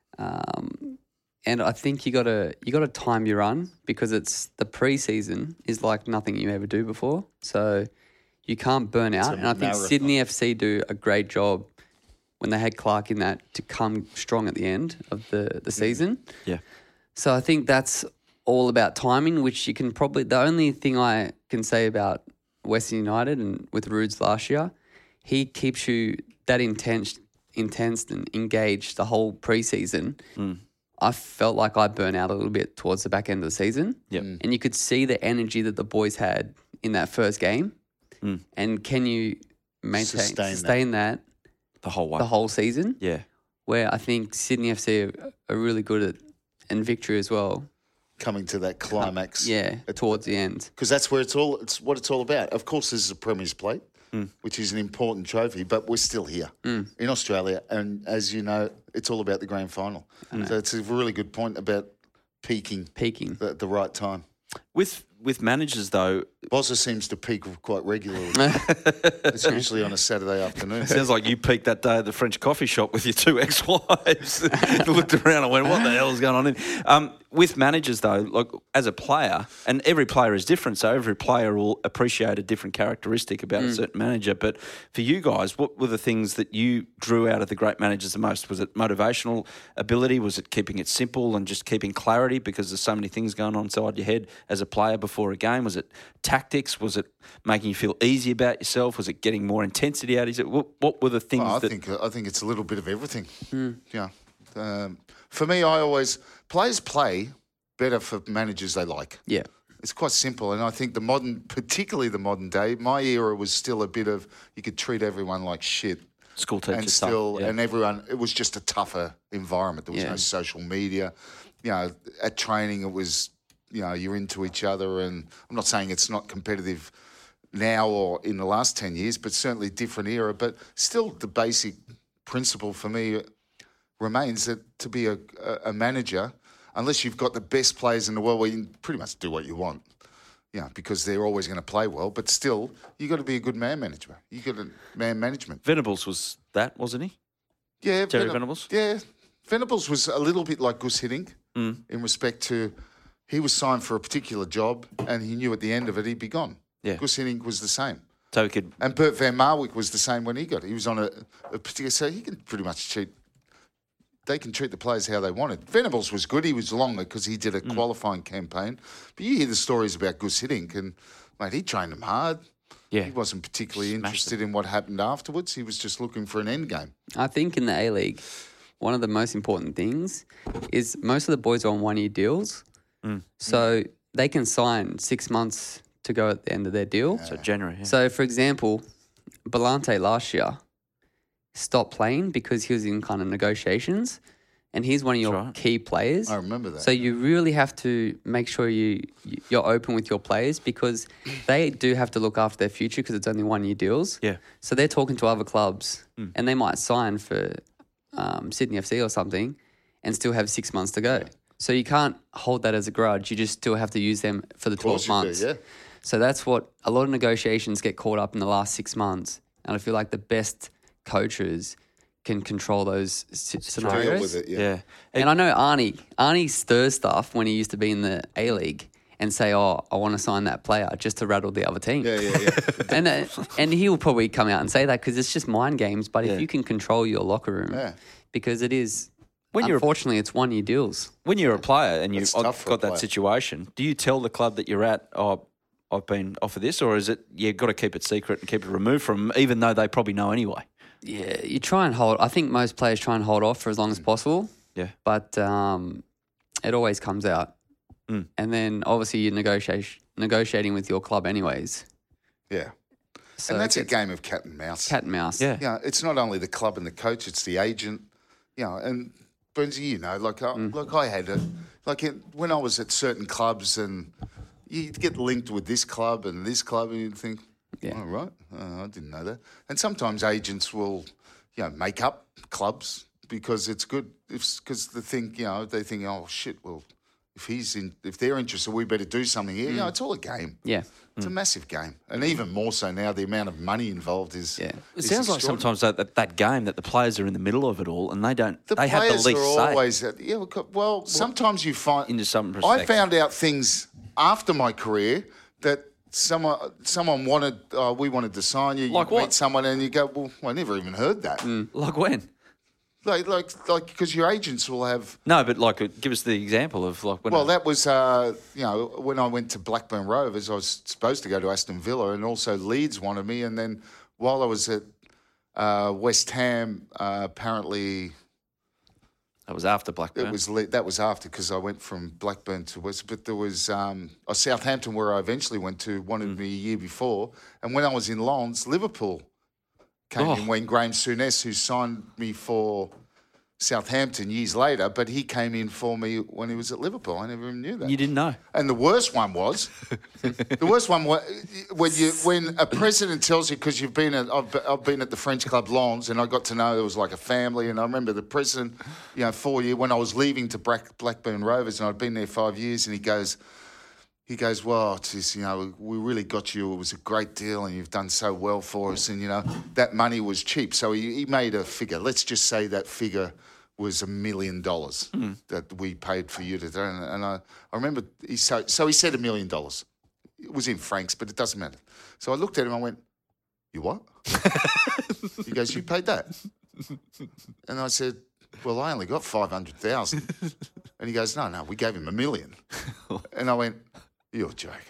Um, and I think you got to you got to time your run because it's the preseason is like nothing you ever do before. So you can't burn out. a And I think marathon. Sydney F C do a great job when they had Clark in that to come strong at the end of the, the season. Yeah. So I think that's all about timing, which you can probably, the only thing I can say about Western United and with Roods last year, he keeps you that intense, intense and engaged the whole preseason. Mm. I felt like I burnt out a little bit towards the back end of the season. Yep. Mm. And you could see the energy that the boys had in that first game. Mm. And can you maintain, Sustain sustain, that. that. The whole way. the whole season? Yeah. Where I think Sydney F C are, are really good at, and Victory as well. Coming to that climax. Yeah, towards the end. Because that's where it's all. It's what it's all about. Of course, this is a Premier's Plate, Mm. which is an important trophy, but we're still here Mm. in Australia, and as you know, it's all about the grand final. So it's a really good point about peaking Peaking. at the right time. With with managers though, Bozza seems to peak quite regularly. It's usually on a Saturday afternoon. sounds like you peaked that day at the French coffee shop with your two ex-wives. Looked around and went, "What the hell is going on?" In? Um, with managers though, like as a player, and every player is different, so every player will appreciate a different characteristic about a certain manager. But for you guys, what were the things that you drew out of the great managers the most? Was it motivational ability? Was it keeping it simple and just keeping clarity because there's so many things going on inside your head as a player before a game? Was it tactics? Was it making you feel easy about yourself? Was it getting more intensity out of you? What, what were the things Well, I that... think I think it's a little bit of everything. Yeah. Um, for me, I always players play better for managers they like. Yeah. It's quite simple, and I think the modern, particularly the modern day, my era was still a bit of you could treat everyone like shit, School teacher and stuff, still, yeah. and everyone. It was just a tougher environment. There was Yeah. no social media. You know, at training, it was you know you're into each other, and I'm not saying it's not competitive now or in the last ten years, but certainly different era. But still, the basic principle for me remains that to be a, a, a manager, unless you've got the best players in the world, where you can pretty much do what you want, you know, because they're always going to play well. But still, you got to be a good man manager. You got a man management. Venables was that, wasn't he? Yeah, Jerry Ven- Venables? Yeah, Venables was a little bit like Gus Hiddink Mm. in respect to he was signed for a particular job, and he knew at the end of it he'd be gone. Yeah. Gus Hiddink was the same. So he could... And Bert Van Marwijk was the same when he got it. He was on a, a particular... So he can pretty much treat... They can treat the players how they wanted. Venables was good. He was longer because he did a Mm. qualifying campaign. But you hear the stories about Gus Hiddink and, mate, he trained them hard. Yeah. He wasn't particularly Smashed interested in what happened afterwards. He was just looking for an end game. I think in the A League, one of the most important things is most of the boys are on one-year deals. Mm. So they can sign six months to go at the end of their deal. So January, yeah. So, for example, Belante last year stopped playing because he was in kind of negotiations, and he's one of your right. key players. I remember that. So you really have to make sure you you're open with your players because they do have to look after their future because it's only one year deals. Yeah. So they're talking to other clubs, Mm. and they might sign for um, Sydney F C or something, and still have six months to go. So you can't hold that as a grudge. You just still have to use them for the Of course twelve you months. do, yeah. So that's what a lot of negotiations get caught up in the last six months. And I feel like the best coaches can control those s- scenarios. Deal with it, yeah. Yeah. And I know Arnie, Arnie stirs stuff when he used to be in the A League and say, "Oh, I want to sign that player," just to rattle the other team. Yeah, yeah, yeah. And uh, and he'll probably come out and say that because it's just mind games. But Yeah. if you can control your locker room, Yeah. because it is, When you're- unfortunately, it's one year deals. When you're a player and you've It's tough for a got that player. situation, do you tell the club that you're at, oh, I've been offered this, or is it you've got to keep it secret and keep it removed from them, even though they probably know anyway? Yeah, you try and hold. I think most players try and hold off for as long as possible. Yeah. But um, it always comes out. Mm. And then obviously you're negotiation, negotiating with your club anyways. Yeah. So and that's it a gets game of cat and mouse. cat and mouse. Yeah. Yeah, it's not only the club and the coach; it's the agent. You know, and Burnsy, you know, like I, Mm. like I had a like it, when I was at certain clubs, and you'd get linked with this club and this club, and you'd think, Yeah. "Oh, right, oh, I didn't know that." And sometimes agents will, you know, make up clubs because it's good. Because the thing, you know, they think, oh shit, well, if he's in, if they're interested, we better do something here. Mm. You know, it's all a game. Yeah, it's mm. a massive game, and even more so now. The amount of money involved is. Yeah, it sounds like sometimes that, that that game that the players are in the middle of it all, and they don't. The they players have the least are say. always. Yeah, well, sometimes you find into some I perspective. found out things after my career that. Someone, someone wanted. Uh, we wanted to sign you. You Like meet what? someone, and you go, "Well, I never even heard that." Mm. Like when? Like, like, like, because your agents will have. No, but like, uh, give us the example of like when. Well, that was, uh, you know, when I went to Blackburn Rovers, I was supposed to go to Aston Villa, and also Leeds wanted me. And then while I was at uh, West Ham, uh, apparently. that was after Blackburn. It was le- that was after because I went from Blackburn to West, but there was um, oh, Southampton where I eventually went to wanted Mm. me a year before, and when I was in Lens, Liverpool came Oh. in when Graham Souness, who signed me for Southampton years later, but he came in for me when he was at Liverpool. I never even knew that. You didn't know. And the worst one was, the worst one was when you when a president tells you because you've been at I've, I've been at the French club Lens and I got to know it was like a family. And I remember the president, you know, four years when I was leaving to Black, Blackburn Rovers and I'd been there five years, and he goes, he goes, well, geez, you know, we really got you. It was a great deal, and you've done so well for us. And you know, that money was cheap, so he, he made a figure. Let's just say that figure was a million dollars that we paid for you to do. And, and I, I remember, he so, so he said a million dollars. It was in francs, but it doesn't matter. So I looked at him, I went, you what? He goes, you paid that? And I said, well, I only got five hundred thousand. And he goes, no, no, we gave him a million. And I went, you're joking.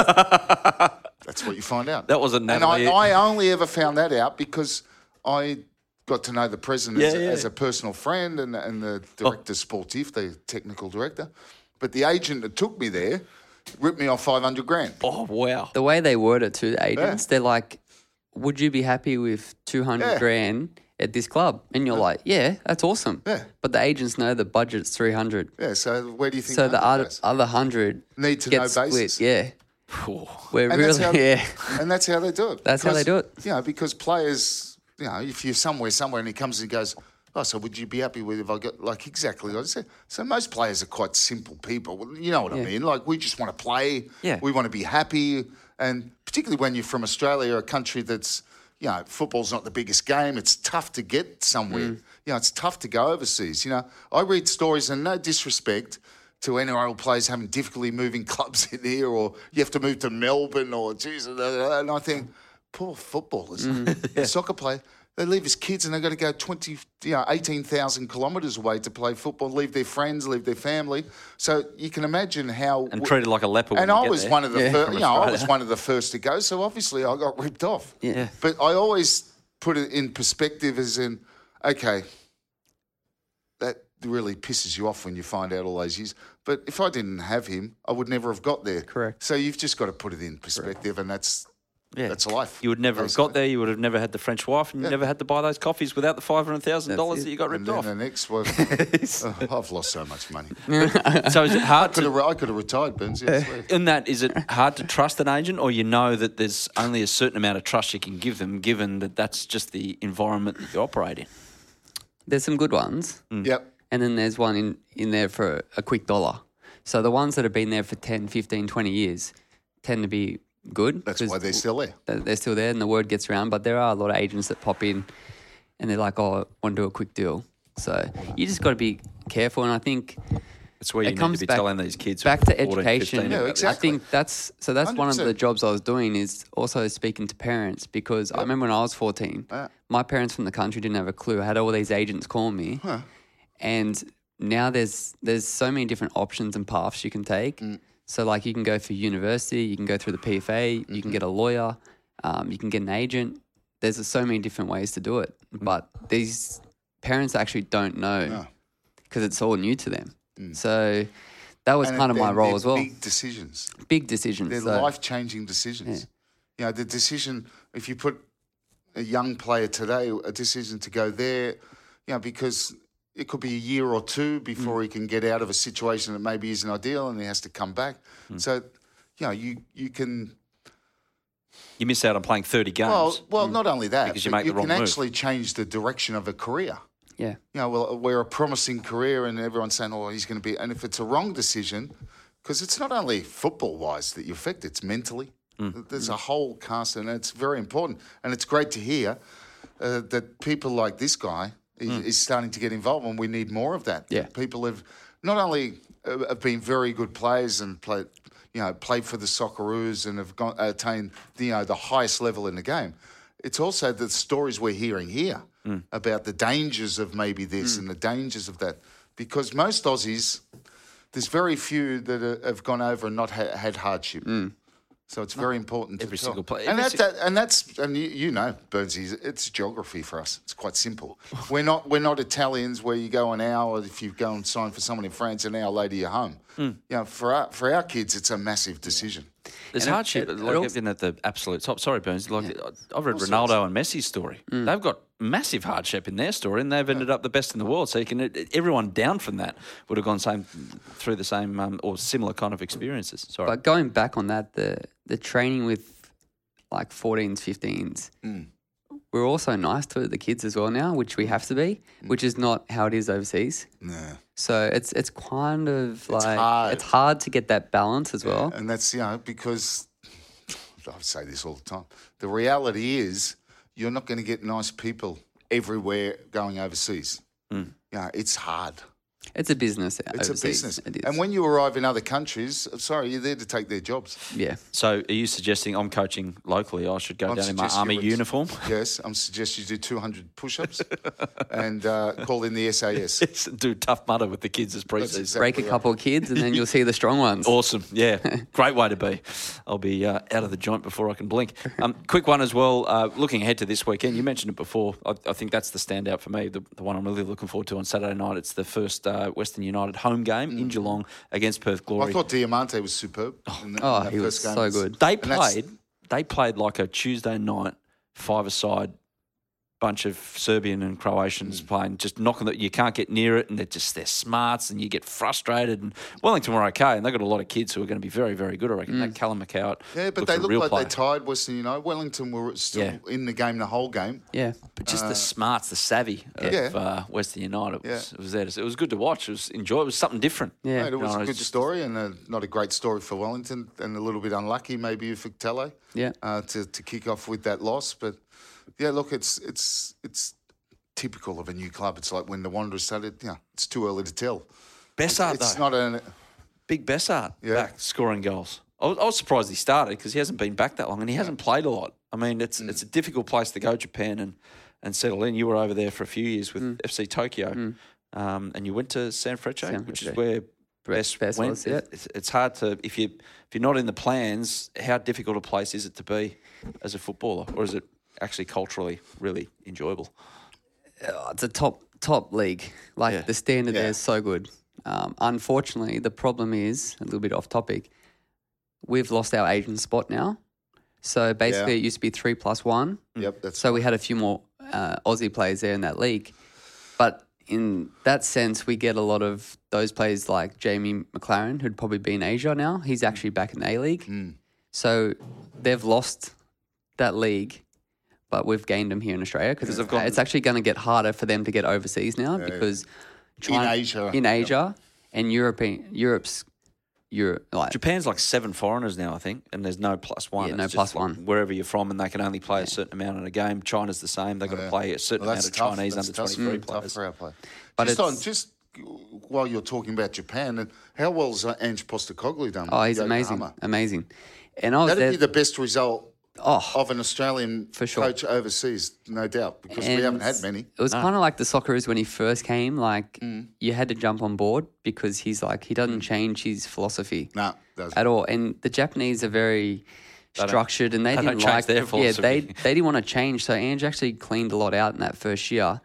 That's what you find out. That wasn't And Natalie. I, I only ever found that out because I got to know the president Yeah, as, a, yeah. as a personal friend and, and the director sportif, the technical director. But the agent that took me there ripped me off five hundred grand. Oh wow! The way they word it to the agents, they're like, "Would you be happy with two hundred Yeah. grand at this club?" And you're like, "Yeah, that's awesome." Yeah. But the agents know the budget's three hundred. Yeah, so where do you think So the one hundred other goes? other hundred Need to know gets split. basis. Yeah, Phew. we're And really that's how, yeah. and that's how they do it. That's how they do it. You know, because players, you know, if you're somewhere, somewhere, and he comes and goes, oh, so would you be happy with if I got, like, exactly what I said. So most players are quite simple people. Well, you know what I Yeah. mean? Like, we just want to play. Yeah. We want to be happy. And particularly when you're from Australia, a country that's, you know, football's not the biggest game. It's tough to get somewhere. Mm. You know, it's tough to go overseas. You know, I read stories, and no disrespect to N R L players having difficulty moving clubs in here, or you have to move to Melbourne, or geez, and I think, poor footballers, Mm. soccer play. They leave his kids and they've got to go twenty, you know, eighteen thousand kilometres away to play football, leave their friends, leave their family. So you can imagine how... And treated like a leper. And when you I get was there. one of the Yeah. first, From you know, I was Australia. one of the first to go. So obviously I got ripped off. Yeah. But I always put it in perspective as in, okay, that really pisses you off when you find out all those years. But if I didn't have him, I would never have got there. Correct. So you've just got to put it in perspective, and that's Yeah. that's life. You would never have basically. got there. You would have never had the French wife, and you never had to buy those coffees without the five hundred thousand dollars That's it. that you got And ripped then off. the next one, oh, I've lost so much money. So is it hard Could to? have, I could have retired, Burns. Yes, In that, is it hard to trust an agent, or you know that there's only a certain amount of trust you can give them, given that that's just the environment that you operate in? There's some good ones, Yep. and then there's one in, in there for a quick dollar. So the ones that have been there for ten, fifteen, twenty years tend to be good. That's 'cause why they're still there. they're they're still there and the word gets around. But there are a lot of agents that pop in and they're like, oh, I want to do a quick deal. So you just got to be careful. And I think That's where you it need comes to be back, telling these kids back to fourteen, education. fifteen Yeah, about exactly. I think that's so. That's one of the one hundred percent. jobs I was doing is also speaking to parents because I remember when I was fourteen, Yeah. my parents from the country didn't have a clue. I had all these agents call me, Huh. and now there's there's so many different options and paths you can take. Mm. So like you can go for university, you can go through the P F A, you Mm-hmm. can get a lawyer, um, you can get an agent. There's so many different ways to do it, but these parents actually don't know No. because it's all new to them. So that was And kind of my they're- role they're as well. Big decisions. Big decisions. They're so- life-changing decisions. You know, the decision, if you put a young player today, a decision to go there, you know, because it could be a year or two before he can get out of a situation that maybe isn't ideal and he has to come back. So, you know, you, you can You miss out on playing thirty games. Well, well, not only that, Because you but make you the wrong can move. actually change the direction of a career. Yeah. You know, well, we're a promising career, and everyone's saying, "Oh, he's going to be." And if it's a wrong decision, because it's not only football-wise that you affect, it's mentally. Mm. There's a whole cast, and it's very important. And it's great to hear uh, that people like this guy is, Mm. is starting to get involved, and we need more of that. Yeah. People have not only uh, have been very good players and played, you know, played for the Socceroos and have got, attained, you know, the highest level in the game. It's also the stories we're hearing here Mm. about the dangers of maybe this and the dangers of that. Because most Aussies, there's very few that are, have gone over and not ha- had hardship. So it's very important Every to single tell. play- And every that's, si- that, and that's and you, you know, Burnsy, it's geography for us. It's quite simple. We're not we're not Italians where you go an hour if you go and sign for someone in France, an hour later you're home. You know, for our for our kids, it's a massive decision. There's And it- hardship, it- it like also- even at the absolute top. Sorry, Burns. Like I've read Ronaldo and Messi's story. They've got massive hardship in their story, and they've ended up the best in the world. So you can everyone down from that would have gone same through the same um, or similar kind of experiences. Sorry, But going back on that, the the training with like fourteens, fifteens, we're also nice to the kids as well now, which we have to be, which is not how it is overseas. Yeah. So it's it's kind of like hard. it's hard to get that balance as well. And that's, you know, because I say this all the time. The reality is you're not going to get nice people everywhere going overseas. You know, it's hard. It's a business. It's overseas. a business. It is. And when you arrive in other countries, sorry, you're there to take their jobs. yeah, so are you suggesting I'm coaching locally? I should go I'm down in my suggesting army you would- uniform? Yes, I'm suggesting you do two hundred push-ups and uh, call in the S A S. Do tough mudder with the kids as pre-season. exactly break a right. couple of kids, and then you'll see the strong ones. Awesome, yeah, great way to be. I'll be uh, out of the joint before I can blink. Um, quick one as well. Uh, looking ahead to this weekend, you mentioned it before. I, I think that's the standout for me. The, the one I'm really looking forward to on Saturday night. It's the first uh, Western United home game in Geelong against Perth Glory. I thought Diamante was superb. in the- Oh, in that he was first game. so good. They And that's- played. They played like a Tuesday night five-a-side bunch of Serbian and Croatians Mm. playing, just knocking that you can't get near it, and they're just they're smarts, and you get frustrated. And Wellington were okay, and they got a lot of kids who are going to be very, very good. I reckon that Callum McCow, Yeah, but looks they a look real like player. they tied Western United. Wellington were still Yeah. in the game the whole game. Yeah, But just the smarts, the savvy of Yeah. uh, Western United was, Yeah. it was there. It was good to watch. It was enjoy. It was something different. yeah. Mate, it was No, a it's good just- story and a, not a great story for Wellington and a little bit unlucky maybe for Tele Yeah. uh, to, to kick off with that loss. But, yeah, look, it's it's it's typical of a new club. It's like when the Wanderers started, yeah, it's too early to tell. Bessart, It's though. not an... Big Bessart Yeah. back scoring goals. I was, I was surprised he started because he hasn't been back that long and he hasn't played a lot. I mean, it's Mm. it's a difficult place to go, Japan, and, and settle in. You were over there for a few years with F C Tokyo, um, and you went to San Frecce, San which is Frecce. where Best, Best went. was, yeah. It's, it's hard to if you if you're not in the plans. How difficult a place is it to be as a footballer, or is it actually culturally really enjoyable? Oh, it's a top top league. Like Yeah. the standard Yeah. there is so good. Um, unfortunately, the problem is a little bit off topic. We've lost our Asian spot now. So basically, Yeah. it used to be three plus one. Yep, that's So we had a few more uh, Aussie players there in that league. But in that sense, we get a lot of those players like Jamie McLaren, who'd probably be in Asia now. He's actually back in the A League. So they've lost that league, but we've gained them here in Australia because they've gone- it's actually going to get harder for them to get overseas now because China, Asia, in yeah. Asia, and European Europe's Europe like Japan's like seven foreigners now, I think, and there's no plus one. Yeah, It's no just plus like one. Wherever you're from, and they can only play a certain amount in a game. China's the same; they've got to Yeah. play a certain Well, amount that's of tough. Chinese That's under tough. twenty-three Mm, tough players. for our play. But just, on, it's- just while you're talking about Japan, and how well's uh, Ange Postecoglou done? oh, with he's amazing, Yokohama? amazing. And I was That'd there. be the best result oh, of an Australian For sure. coach overseas, no doubt, because we And haven't had many. It was kind of like the Socceroos when he first came. Like Mm. you had to jump on board because he's like he doesn't change his philosophy No, doesn't. at all. And the Japanese are very don't- structured, and they, they don't didn't change like their Yeah, philosophy. they they didn't want to change. So Ange actually cleaned a lot out in that first year.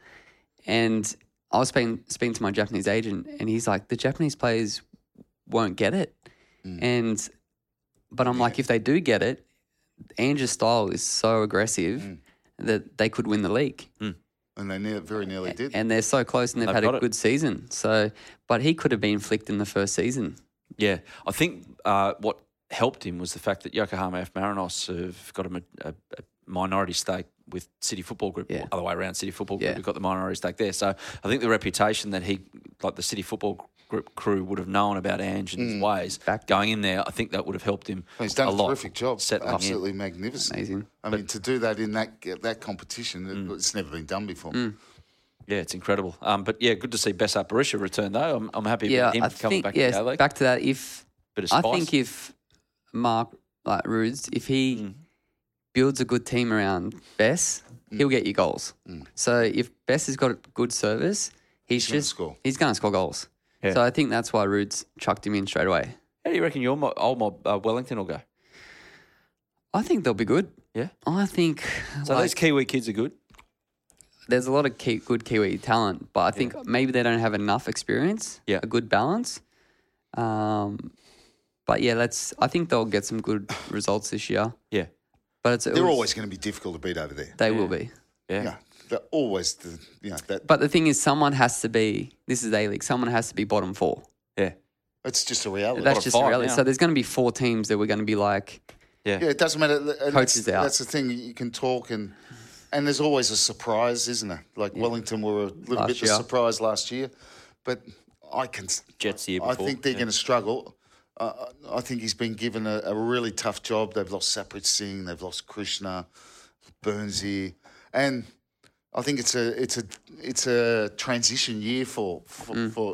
And I was speaking speaking to my Japanese agent, and he's like, the Japanese players won't get it. Mm. And but I'm like, if they do get it, Ange's style is so aggressive Mm. that they could win the league. And they ne- very nearly did. And they're so close, and they've, They've had got a it. good season. So, but he could have been flicked in the first season. Yeah, I think uh, what helped him was the fact that Yokohama F. Marinos have got a, a, a minority stake with City Football Group, Yeah. or other way around, City Football Group, Yeah. who've got the minority stake there. So I think the reputation that he, like the City Football Group crew would have known about Ange and his ways Back- going in there, I think that would have helped him He's done a a, lot. terrific job. Settling in. Absolutely magnificent. Amazing. I mean, to do that in that that competition, it- it's never been done before. Yeah, it's incredible. Um, but yeah, good to see Bessart Barisha return though. I'm, I'm happy Yeah, about him I coming think back yes. to the A-League. Back to that. If Bit of I spice. think if Mark like Rudes, if he Mm. builds a good team around Bess, he'll get you goals. So if Bess has got a good service, he's, gonna just score. he's going to score goals. Yeah. So I think that's why Rudes chucked him in straight away. How do you reckon your mo- old mob uh, Wellington will go? I think they'll be good. Yeah. I think So like, these Kiwi kids are good. there's a lot of key, good Kiwi talent, but I think maybe they don't have enough experience. Yeah. A good balance. Um, but yeah, let's. I think they'll get some good results this year. Yeah. But it's They're was- always going to be difficult to beat over there. they will be. Yeah. Yeah, they're always the you know that. But the thing is, someone has to be. This is A League. Someone has to be bottom four. Yeah. It's just a reality. That's of just the five reality. now. So there's going to be four teams that we're going to be like. Yeah. Yeah, it doesn't matter. And Coaches that's, out. That's the thing. You can talk and and there's always a surprise, isn't there? Like Wellington were a little Last bit the year. surprise last year, but I can. Jets the year I before, think they're yeah. going to struggle. Uh, I think he's been given a, a really tough job. They've lost Saprit Singh, they've lost Krishna, Burnsy, and I think it's a it's a it's a transition year for for, Mm. for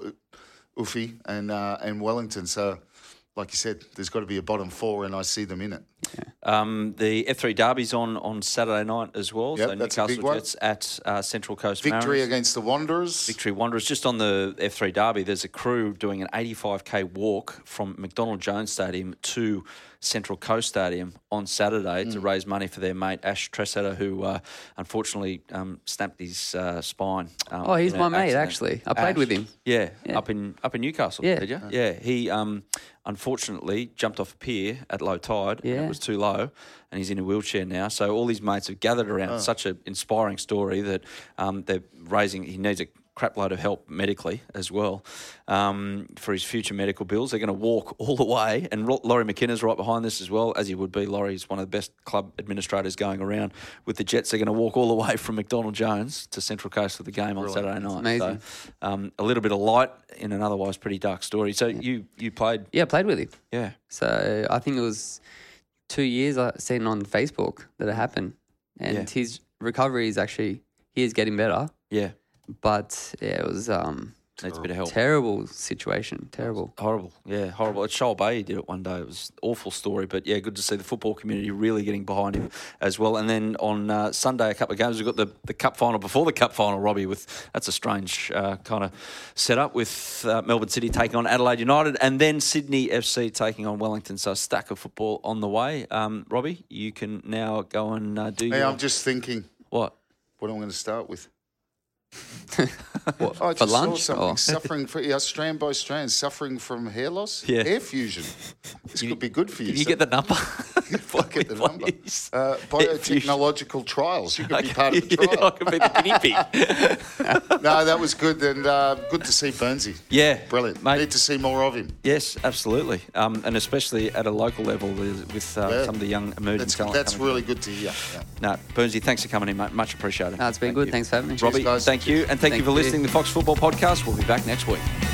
Uffy and uh, and Wellington. So, like you said, there's got to be a bottom four, and I see them in it. Um, the F three derby's on, on Saturday night as well. Yep, so that's a Newcastle big one. Jets at uh, Central Coast Victory Mariners. against the Wanderers. Victory Wanderers. Just on the F three derby, there's a crew doing an eighty-five k walk from McDonald Jones Stadium to Central Coast Stadium on Saturday Mm. to raise money for their mate Ash Tresetter, who uh, unfortunately um, snapped his uh, spine. Um, Oh, he's in my an mate. accident. Actually, I played Ash. with him. Yeah, Yeah. up in up in Newcastle. Yeah. Did you? Yeah. He um, unfortunately jumped off a pier at low tide. And Yeah. it was too low, and he's in a wheelchair now. So all his mates have gathered around. Oh. It's such an inspiring story that um, they're raising. He needs a crap load of help medically as well um, for his future medical bills. They're going to walk all the way, and Ro- Laurie McKenna's right behind this as well, as he would be. Laurie's one of the best club administrators going around with the Jets. They're going to walk all the way from McDonald Jones to Central Coast for the game on Saturday night. amazing. So, um, a little bit of light in an otherwise pretty dark story. So you you played, Yeah, I played with him. yeah, So I think it was two years I seen on Facebook that it happened, and Yeah. his recovery is actually he is getting better. yeah. But yeah, it was um Needs a bit of help. terrible situation, terrible. Horrible, yeah, horrible. At Shoal Bay, he did it one day. It was an awful story, but yeah, good to see the football community really getting behind him as well. And then on uh, Sunday, a couple of games. We've got the, the cup final before the cup final, Robbie. With that's a strange uh, kind of setup with uh, Melbourne City taking on Adelaide United, and then Sydney F C taking on Wellington. So a stack of football on the way. Um, Robbie, you can now go and uh, do Hey, your I'm just thinking what? what I'm going to start with. What, I for just lunch? saw something. or- Suffering for yeah, strand by strand, suffering from hair loss, Yeah. hair fusion. This could be good for you. Can you So- get the number? I'll get the number. Please. Uh, Hair fusion. biotechnological trials. You could be Okay. part of the Yeah, I trial. could be the guinea pig. No, that was good, and uh, good to see Burnsy. Yeah, Brilliant. mate. Need to see more of him. Yes, absolutely, um, and especially at a local level with with, uh, Yeah. some of the young emerging That's talent. that's coming really good to hear. Yeah. through. No, Burnsy, thanks for coming in, mate. Much appreciated. No, it's been Thank good. you. Thanks for having me. Robbie, guys. thank you, and thank, you Thank for you. listening to the Fox Football Podcast. We'll be back next week.